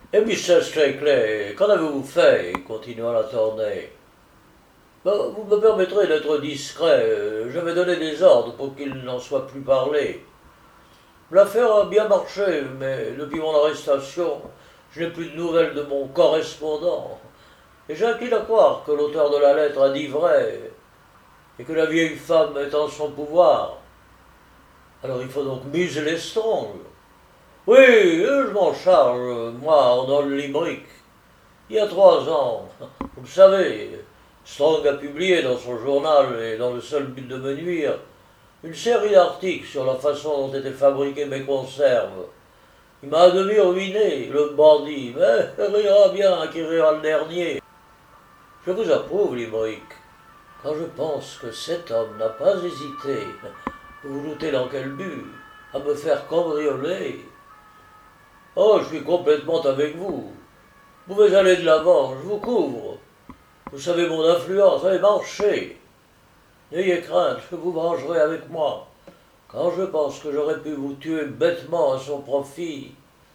Et Mr. Strickley, qu'en avez-vous fait continua la Tournée. Vous me permettrez d'être discret. J'avais donné des ordres pour qu'il n'en soit plus parlé. L'affaire a bien marché, mais depuis mon arrestation, je n'ai plus de nouvelles de mon correspondant. Et j'incline à croire que l'auteur de la lettre a dit vrai, et que la vieille femme est en son pouvoir. Alors il faut donc museler Strong. Oui, je m'en charge, moi, Arnold Limerick. Il y a 3 ans, vous le savez, Strong a publié dans son journal, et dans le seul but de me nuire, une série d'articles sur la façon dont étaient fabriquées mes conserves. Il m'a à demi ruiné, le bandit, mais rira bien qui rira le dernier. Je vous approuve, Limerick, quand je pense que cet homme n'a pas hésité, vous vous doutez dans quel but, à me faire cambrioler. Oh, je suis complètement avec vous. Vous pouvez aller de l'avant, je vous couvre. Vous savez mon influence, allez marcher. N'ayez crainte, je vous vengerai avec moi. Quand je pense que j'aurais pu vous tuer bêtement à son profit.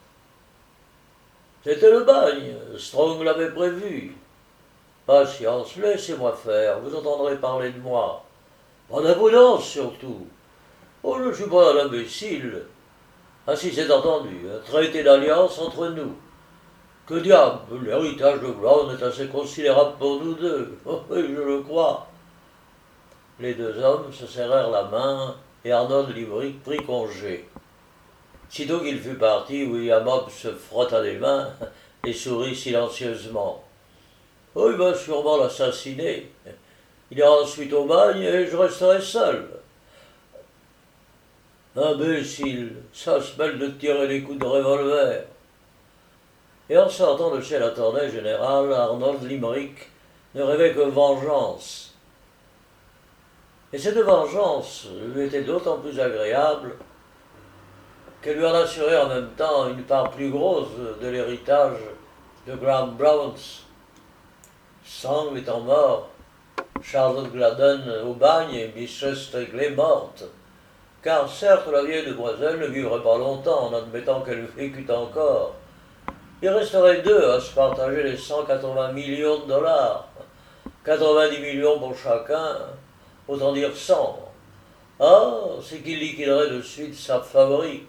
C'était le bagne, Strong l'avait prévu. Patience, laissez-moi faire, vous entendrez parler de moi. En abondance surtout. Oh, je ne suis pas un imbécile. Ah si, c'est entendu, un traité d'alliance entre nous. Que diable, l'héritage de Brown est assez considérable pour nous deux. Oh, oui, je le crois. Les 2 hommes se serrèrent la main et Arnold Limerick prit congé. Sitôt qu'il fut parti, William Hobbs se frotta les mains et sourit silencieusement. Oh, il va sûrement l'assassiner. Il ira ensuite au bagne et je resterai seul. Imbécile, ça se mêle de tirer les coups de revolver. Et en sortant de chez l'attorney général, Arnold Limerick ne rêvait que vengeance. Et cette vengeance lui était d'autant plus agréable qu'elle lui en assurait en même temps une part plus grosse de l'héritage de Graham Browns. Strong étant mort, Charlotte Gladden au bagne et Mistress Strickley morte, car certes la vieille demoiselle ne vivrait pas longtemps en admettant qu'elle vécût encore. Il resterait 2 à se partager les 180 millions de dollars, 90 millions pour chacun, autant dire 100. Ah, c'est qu'il liquiderait de suite sa fabrique.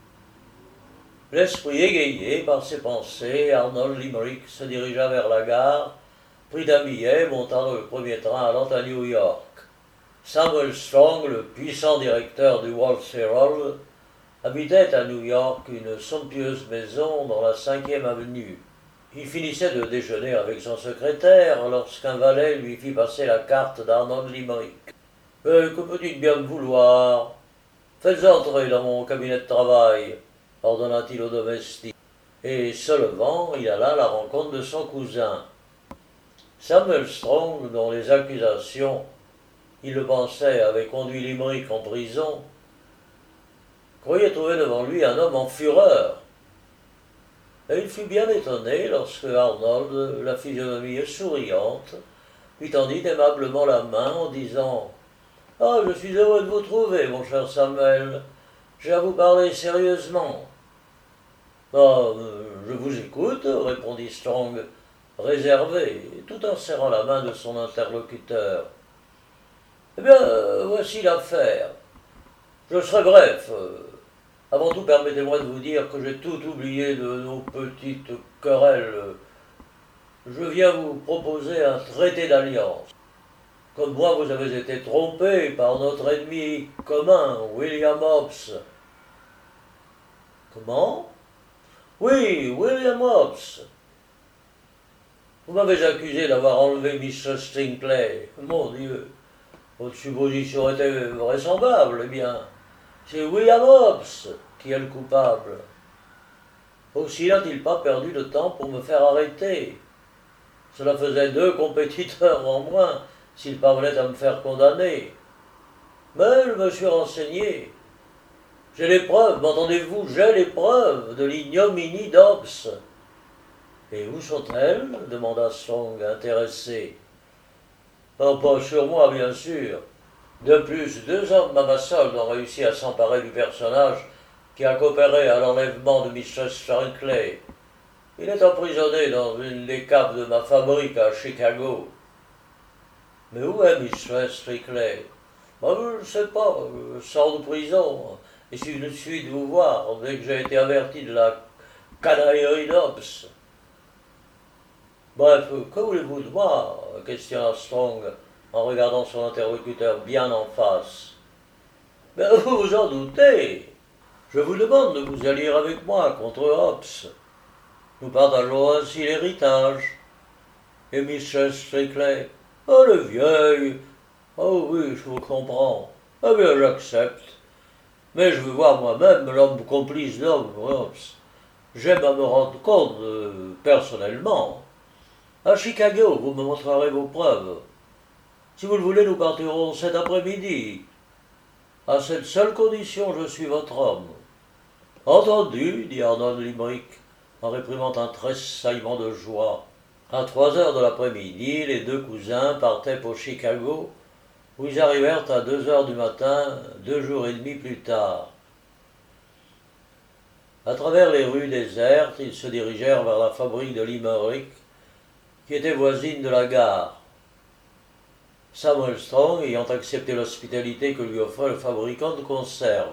L'esprit égayé par ses pensées, Arnold Limerick se dirigea vers la gare, prit un billet, monta dans le premier train allant à New York. Samuel Strong, le puissant directeur du World Herald, habitait à New York une somptueuse maison dans la 5e avenue. Il finissait de déjeuner avec son secrétaire lorsqu'un valet lui fit passer la carte d'Arnold Limerick. « Que peut-il bien me vouloir? Faites entrer dans mon cabinet de travail, ordonna-t-il au domestique. Et se levant, il alla à la rencontre de son cousin. Samuel Strong, dont les accusations, il le pensait, avaient conduit Limerick en prison, croyait trouver devant lui un homme en fureur. Et il fut bien étonné lorsque Arnold, la physionomie souriante, lui tendit aimablement la main en disant « Ah, je suis heureux de vous trouver, mon cher Samuel. J'ai à vous parler sérieusement. »« Ah, je vous écoute, » répondit Strong, réservé, tout en serrant la main de son interlocuteur. « Eh bien, voici l'affaire. Je serai bref. Avant tout, permettez-moi de vous dire que j'ai tout oublié de nos petites querelles. Je viens vous proposer un traité d'alliance. Comme moi, vous avez été trompé par notre ennemi commun, William Hobbs. » « Comment ? » ?»« Oui, William Hobbs. Vous m'avez accusé d'avoir enlevé Mr. Strickley. Mon Dieu, votre supposition était vraisemblable. Eh bien, c'est William Hobbs qui est le coupable. Aussi n'a-t-il pas perdu de temps pour me faire arrêter. Cela faisait 2 compétiteurs en moins s'il parvenait à me faire condamner. Mais je me suis renseigné. J'ai les preuves, m'entendez-vous, j'ai les preuves de l'ignominie d'Hobbs. Et où sont-elles ? Demanda Strong, intéressé. Pas sur moi, bien sûr. De plus, 2 hommes à ma solde ont réussi à s'emparer du personnage qui a coopéré à l'enlèvement de Mr. Strickley. Il est emprisonné dans une des caves de ma fabrique à Chicago. Mais où est Mistress Strickley? Je ne sais pas, je sors de prison et suis de suite vous voir dès que j'ai été averti de la canaillerie d'Hobbs. Bref, que voulez-vous de moi? Questionna Strong en regardant son interlocuteur bien en face. Mais vous vous en doutez. Je vous demande de vous allier avec moi contre Hobbs. Nous partageons ainsi l'héritage. Et Mistress Strickley? Oh, le vieil. Oh oui, je vous comprends. Eh bien, j'accepte. Mais je veux voir moi-même l'homme complice d'Hobbs. J'aime à me rendre compte personnellement. À Chicago, vous me montrerez vos preuves. Si vous le voulez, nous partirons cet après-midi. À cette seule condition, je suis votre homme. Entendu, dit Arnold Limerick, en réprimant un tressaillement de joie. À 3 heures de l'après-midi, les deux cousins partaient pour Chicago, où ils arrivèrent à 2 heures du matin, 2 jours et demi plus tard. À travers les rues désertes, ils se dirigèrent vers la fabrique de Limerick, qui était voisine de la gare. Samuel Strong ayant accepté l'hospitalité que lui offrait le fabricant de conserves.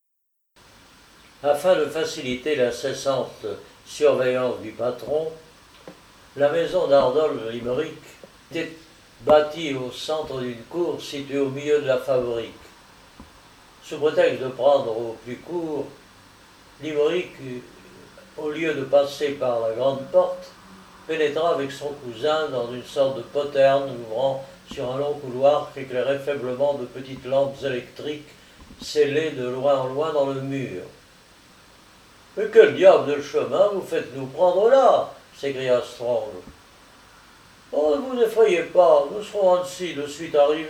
Afin de faciliter l'incessante surveillance du patron, la maison d'Arnold Limerick était bâtie au centre d'une cour située au milieu de la fabrique. Sous prétexte de prendre au plus court, Limerick, au lieu de passer par la grande porte, pénétra avec son cousin dans une sorte de poterne ouvrant sur un long couloir qu'éclairaient faiblement de petites lampes électriques scellées de loin en loin dans le mur. « Mais quel diable de chemin vous faites-nous prendre là » s'écria Strong. « Oh, ne vous effrayez pas, nous serons ainsi de suite arrivés. »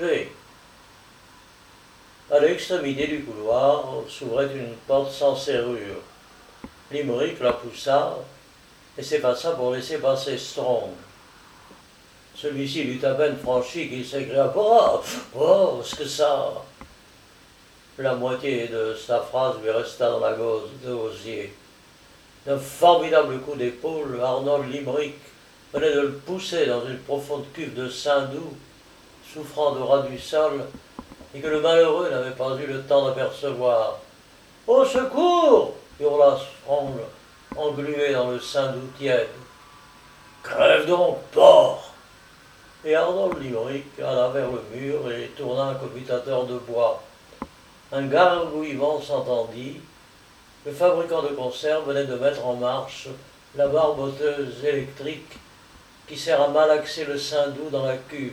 À l'extrémité du couloir s'ouvrait une porte sans serrure. Limerick la poussa et s'effaça pour laisser passer Strong. Celui-ci l'eut à peine franchi qu'il s'écria « Oh, ce que ça !» La moitié de sa phrase lui resta dans la gauze de gosier. D'un formidable coup d'épaule, Arnold Limerick venait de le pousser dans une profonde cuve de Saint-Doux, souffrant de ras du sol, et que le malheureux n'avait pas eu le temps d'apercevoir. « Au secours !» hurla Strong, englué dans le Saint-Doux tiède. « Crève donc, porc !» Et Arnold Limerick alla vers le mur et tourna un commutateur de bois. Un gargouillement s'entendit. Le fabricant de conserves venait de mettre en marche la barboteuse électrique qui sert à malaxer le Saint-Doux dans la cuve.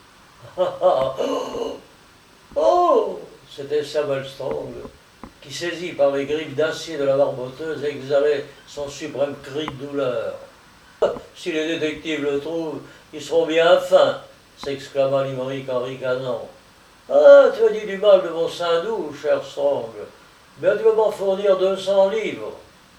Oh, c'était Samuel Strong, qui, saisi par les griffes d'acier de la barboteuse, exhalait son suprême cri de douleur. « Si les détectives le trouvent, ils seront bien fins !» s'exclama Limerick en ricanant. « Ah, tu as dit du mal de mon Saint-Doux, cher Strong. Bien, tu vas m'en fournir 200 livres. »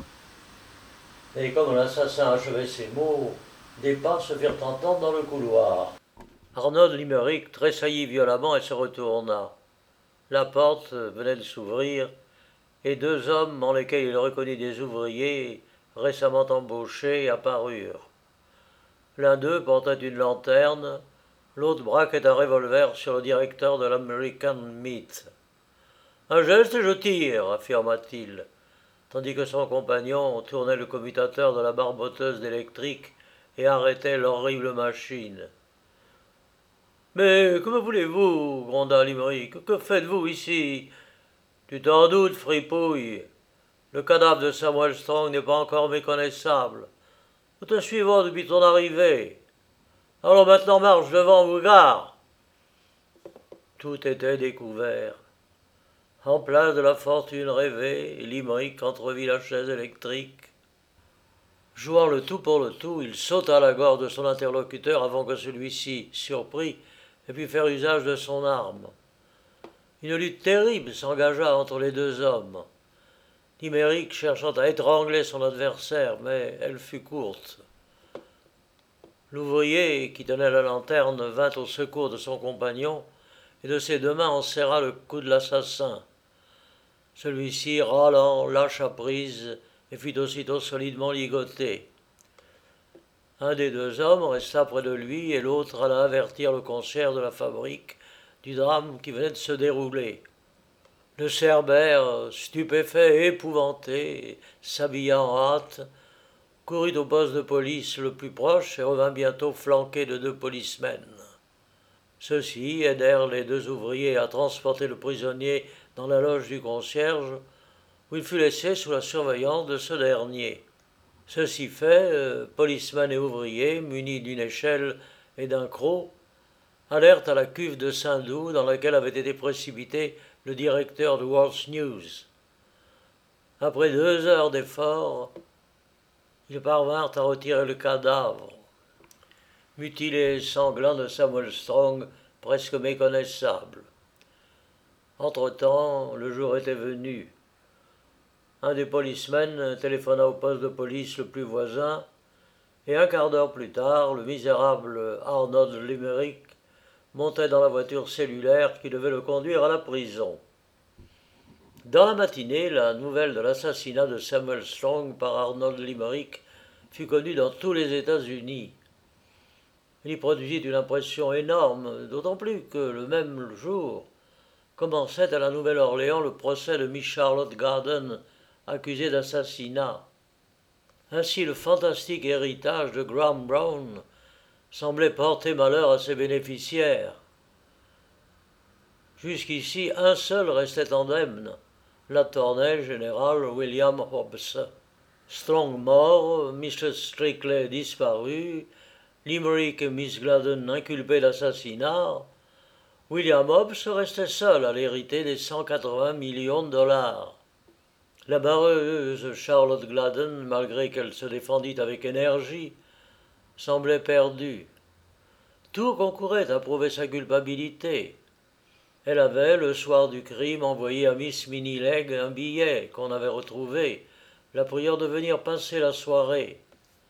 Et comme l'assassin achevait ces mots, des pas se firent entendre dans le couloir. Arnold Limerick tressaillit violemment et se retourna. La porte venait de s'ouvrir, et deux hommes, en lesquels il reconnut des ouvriers récemment embauchés, apparurent. L'un d'eux portait une lanterne, l'autre braquait un revolver sur le directeur de l'American Meat. « Un geste et je tire, affirma-t-il, tandis que son compagnon tournait le commutateur de la barboteuse d'électrique et arrêtait l'horrible machine. « Mais que me voulez-vous » gronda Limerick. « Que faites-vous ici ?»« Tu t'en doutes, fripouille. Le cadavre de Samuel Strong n'est pas encore méconnaissable. Nous te suivons depuis ton arrivée. Alors maintenant marche devant vos gares. » Tout était découvert. En place de la fortune rêvée, Limerick entrevit la chaise électrique. Jouant le tout pour le tout, il sauta à la gorge de son interlocuteur avant que celui-ci, surpris, ait pu faire usage de son arme. Une lutte terrible s'engagea entre les deux hommes. Limerick cherchant à étrangler son adversaire, mais elle fut courte. L'ouvrier qui tenait la lanterne vint au secours de son compagnon et de ses deux mains en serra le cou de l'assassin. Celui-ci, râlant, lâcha prise et fut aussitôt solidement ligoté. Un des deux hommes resta près de lui et l'autre alla avertir le concierge de la fabrique du drame qui venait de se dérouler. Le Cerbère, stupéfait et épouvanté, s'habilla en hâte, courut au poste de police le plus proche et revint bientôt flanqué de 2 policemen. Ceux-ci aidèrent les 2 ouvriers à transporter le prisonnier dans la loge du concierge, où il fut laissé sous la surveillance de ce dernier. Ceci fait, policemen et ouvriers, munis d'une échelle et d'un croc, allèrent à la cuve de Saint-Doux dans laquelle avait été précipité le directeur de World News. Après 2 heures d'efforts, ils parvinrent à retirer le cadavre, mutilé et sanglant de Samuel Strong, presque méconnaissable. Entre-temps, le jour était venu. Un des policemen téléphona au poste de police le plus voisin, et un quart d'heure plus tard, le misérable Arnold Limerick montait dans la voiture cellulaire qui devait le conduire à la prison. Dans la matinée, la nouvelle de l'assassinat de Samuel Strong par Arnold Limerick fut connue dans tous les États-Unis. Il y produisit une impression énorme, d'autant plus que le même jour commençait à la Nouvelle-Orléans le procès de Miss Charlotte Gardner, accusée d'assassinat. Ainsi le fantastique héritage de Graham Brown semblait porter malheur à ses bénéficiaires. Jusqu'ici, un seul restait indemne, l'attorney général William Hobbs. Strong mort, Mrs. Strickley disparue, Limerick et Miss Gladden inculpés d'assassinat, William Hobbs restait seul à l'hériter des 180 millions de dollars. La malheureuse Charlotte Gladden, malgré qu'elle se défendît avec énergie, semblait perdue. Tout concourait à prouver sa culpabilité. Elle avait, le soir du crime, envoyé à Miss Minnie Legg un billet qu'on avait retrouvé, la priant de venir passer la soirée.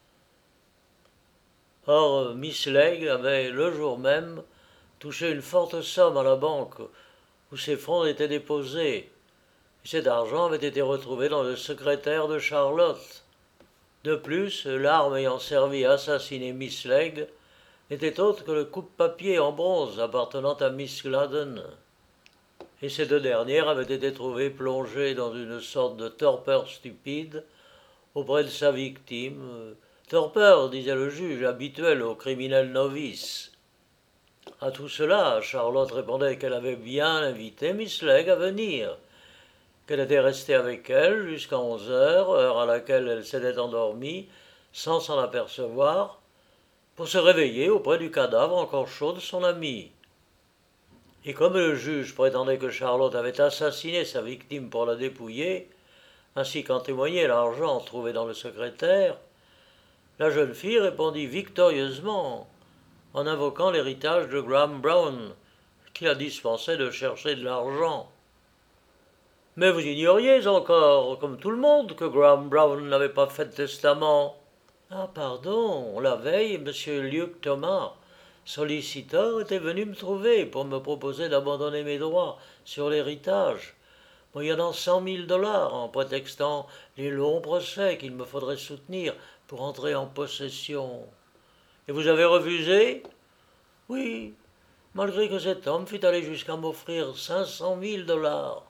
Or, Miss Legg avait, le jour même, touché une forte somme à la banque où ses fonds étaient déposés. Cet argent avait été retrouvé dans le secrétaire de Charlotte. De plus, l'arme ayant servi à assassiner Miss Legg n'était autre que le coupe-papier en bronze appartenant à Miss Gladden. Et ces 2 dernières avaient été trouvées plongées dans une sorte de torpeur stupide auprès de sa victime. Torpeur, disait le juge, habituel aux criminels novices. À tout cela, Charlotte répondait qu'elle avait bien invité Miss Legg à venir, qu'elle était restée avec elle jusqu'à 11 heures, heure à laquelle elle s'était endormie, sans s'en apercevoir, pour se réveiller auprès du cadavre encore chaud de son amie. Et comme le juge prétendait que Charlotte avait assassiné sa victime pour la dépouiller, ainsi qu'en témoignait l'argent trouvé dans le secrétaire, la jeune fille répondit victorieusement en invoquant l'héritage de Graham Brown, qui la dispensait de chercher de l'argent. Mais vous ignoriez encore, comme tout le monde, que Graham Brown n'avait pas fait de testament. Ah, pardon, la veille, M. Luke Thomas, solliciteur, était venu me trouver pour me proposer d'abandonner mes droits sur l'héritage, moyennant 100 000 dollars, en prétextant les longs procès qu'il me faudrait soutenir pour entrer en possession. Et vous avez refusé? Oui, malgré que cet homme fût allé jusqu'à m'offrir 500 000 dollars.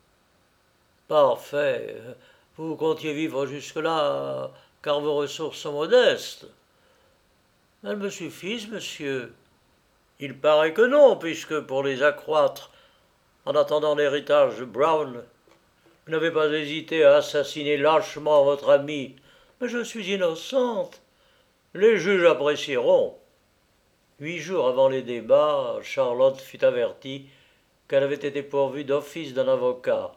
Parfait. Vous comptiez vivre jusque-là, car vos ressources sont modestes. Elles me suffisent, monsieur. Il paraît que non, puisque pour les accroître, en attendant l'héritage de Brown, vous n'avez pas hésité à assassiner lâchement votre ami. Mais je suis innocente. Les juges apprécieront. 8 jours avant les débats, Charlotte fut avertie qu'elle avait été pourvue d'office d'un avocat.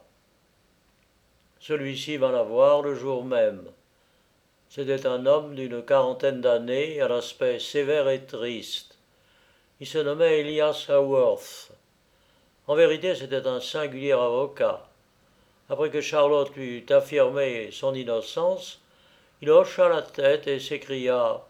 Celui-ci vint la voir le jour même. C'était un homme d'une 40aine d'années, à l'aspect sévère et triste. Il se nommait Elias Haworth. En vérité, c'était un singulier avocat. Après que Charlotte eut affirmé son innocence, il hocha la tête et s'écria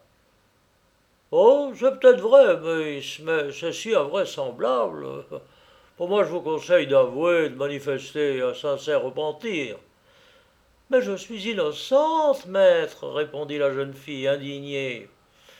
« Oh, c'est peut-être vrai, mais c'est si invraisemblable. Pour moi, je vous conseille d'avouer et de manifester un sincère repentir. » « Mais je suis innocente, maître, répondit la jeune fille indignée.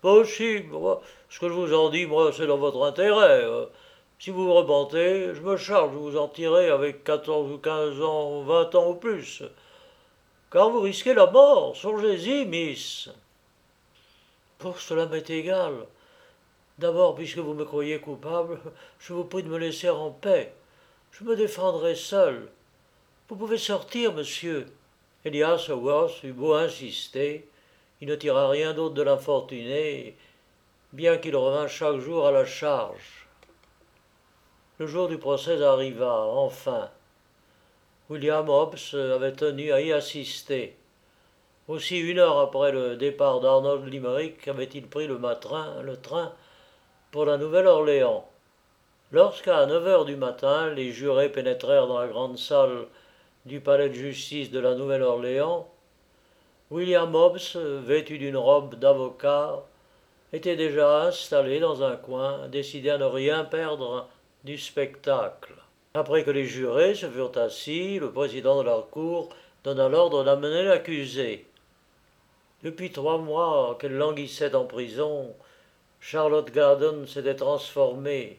Si, moi, ce que je vous en dis, moi, c'est dans votre intérêt. Si vous vous repentez, je me charge de vous en tirer avec 14 ou 15 ans, 20 ans ou plus. Car vous risquez la mort, songez-y, miss. Pour cela m'est égal. D'abord, puisque vous me croyez coupable, je vous prie de me laisser en paix. Je me défendrai seul. Vous pouvez sortir, monsieur. Elias Howard eut beau insister, il ne tira rien d'autre de l'infortuné, bien qu'il revînt chaque jour à la charge. Le jour du procès arriva, enfin. William Hobbs avait tenu à y assister. Aussi 1 heure après le départ d'Arnold Limerick avait-il pris le train pour la Nouvelle-Orléans. Lorsqu'à 9 heures du matin, les jurés pénétrèrent dans la grande salle du palais de justice de la Nouvelle-Orléans, William Hobbs, vêtu d'une robe d'avocat, était déjà installé dans un coin, décidé à ne rien perdre du spectacle. Après que les jurés se furent assis, le président de la cour donna l'ordre d'amener l'accusé. Depuis 3 mois qu'elle languissait en prison, Charlotte Gladden s'était transformée.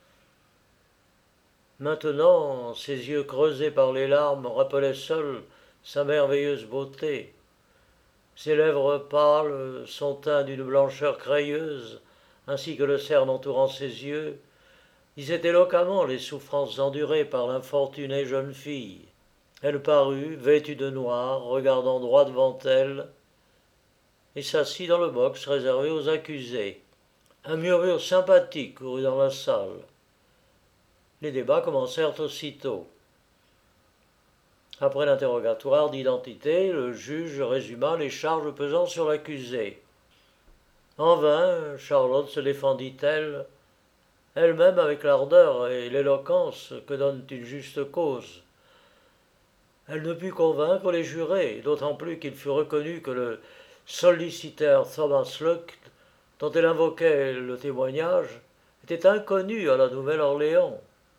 Maintenant, ses yeux creusés par les larmes rappelaient seuls sa merveilleuse beauté. Ses lèvres pâles, son teint d'une blancheur crayeuse, ainsi que le cerne entourant ses yeux, disaient éloquemment les souffrances endurées par l'infortunée jeune fille. Elle parut, vêtue de noir, regardant droit devant elle, et s'assit dans le box réservé aux accusés. Un murmure sympathique courut dans la salle. Les débats commencèrent aussitôt. Après l'interrogatoire d'identité, le juge résuma les charges pesant sur l'accusé. En vain, Charlotte se défendit-elle, elle-même avec l'ardeur et l'éloquence que donne une juste cause. Elle ne put convaincre les jurés, d'autant plus qu'il fut reconnu que le solliciteur Thomas Luck, dont elle invoquait le témoignage, était inconnu à la Nouvelle-Orléans.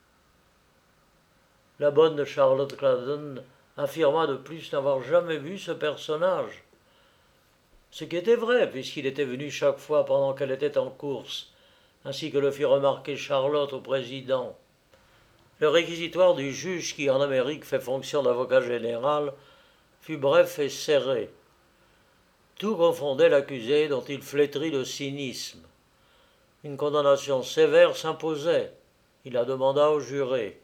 La bonne Charlotte Gladden affirma de plus n'avoir jamais vu ce personnage. Ce qui était vrai, puisqu'il était venu chaque fois pendant qu'elle était en course, ainsi que le fit remarquer Charlotte au président. Le réquisitoire du juge qui, en Amérique, fait fonction d'avocat général, fut bref et serré. Tout confondait l'accusé dont il flétrit le cynisme. Une condamnation sévère s'imposait. Il la demanda aux jurés.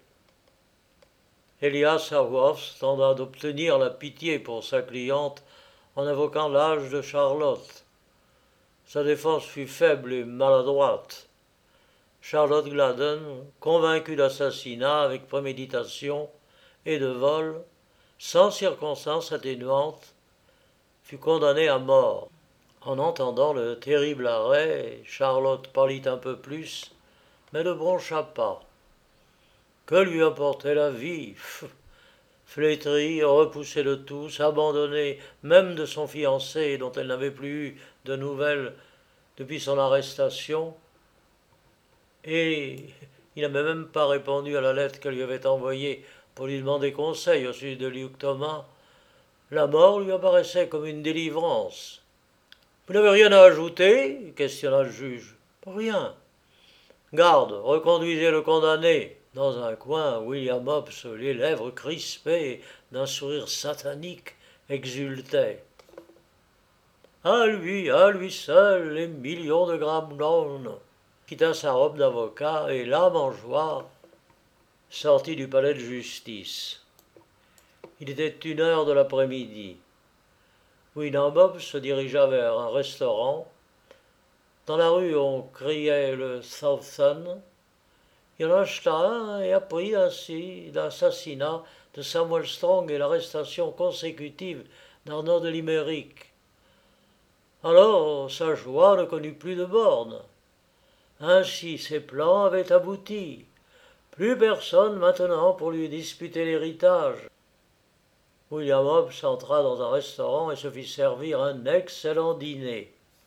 Elias Howarth tenta d'obtenir la pitié pour sa cliente en invoquant l'âge de Charlotte. Sa défense fut faible et maladroite. Charlotte Gladden, convaincue d'assassinat avec préméditation et de vol, sans circonstances atténuantes, fut condamnée à mort. En entendant le terrible arrêt, Charlotte pâlit un peu plus, mais ne broncha pas. Que lui apportait la vie? Flétrie, repoussée de tous, abandonnée même de son fiancé dont elle n'avait plus eu de nouvelles depuis son arrestation, et il n'avait même pas répondu à la lettre qu'elle lui avait envoyée pour lui demander conseil au sujet de Luke Thomas, la mort lui apparaissait comme une délivrance. « Vous n'avez rien à ajouter » questionna le juge. « Rien. »« Garde, reconduisez le condamné. » Dans un coin, William Hobbs, les lèvres crispées d'un sourire satanique, exultait. À lui seul, les millions de grammes d'or. Quitta sa robe d'avocat et, l'âme en joie, sortit du palais de justice. Il était 1 heure de l'après-midi. William Hobbs se dirigea vers un restaurant. Dans la rue, on criait le South Sun. Il en acheta un et apprit ainsi l'assassinat de Samuel Strong et l'arrestation consécutive d'Arnold Limerick. Alors sa joie ne connut plus de bornes. Ainsi ses plans avaient abouti. Plus personne maintenant pour lui disputer l'héritage. William Hobbs entra dans un restaurant et se fit servir un excellent dîner.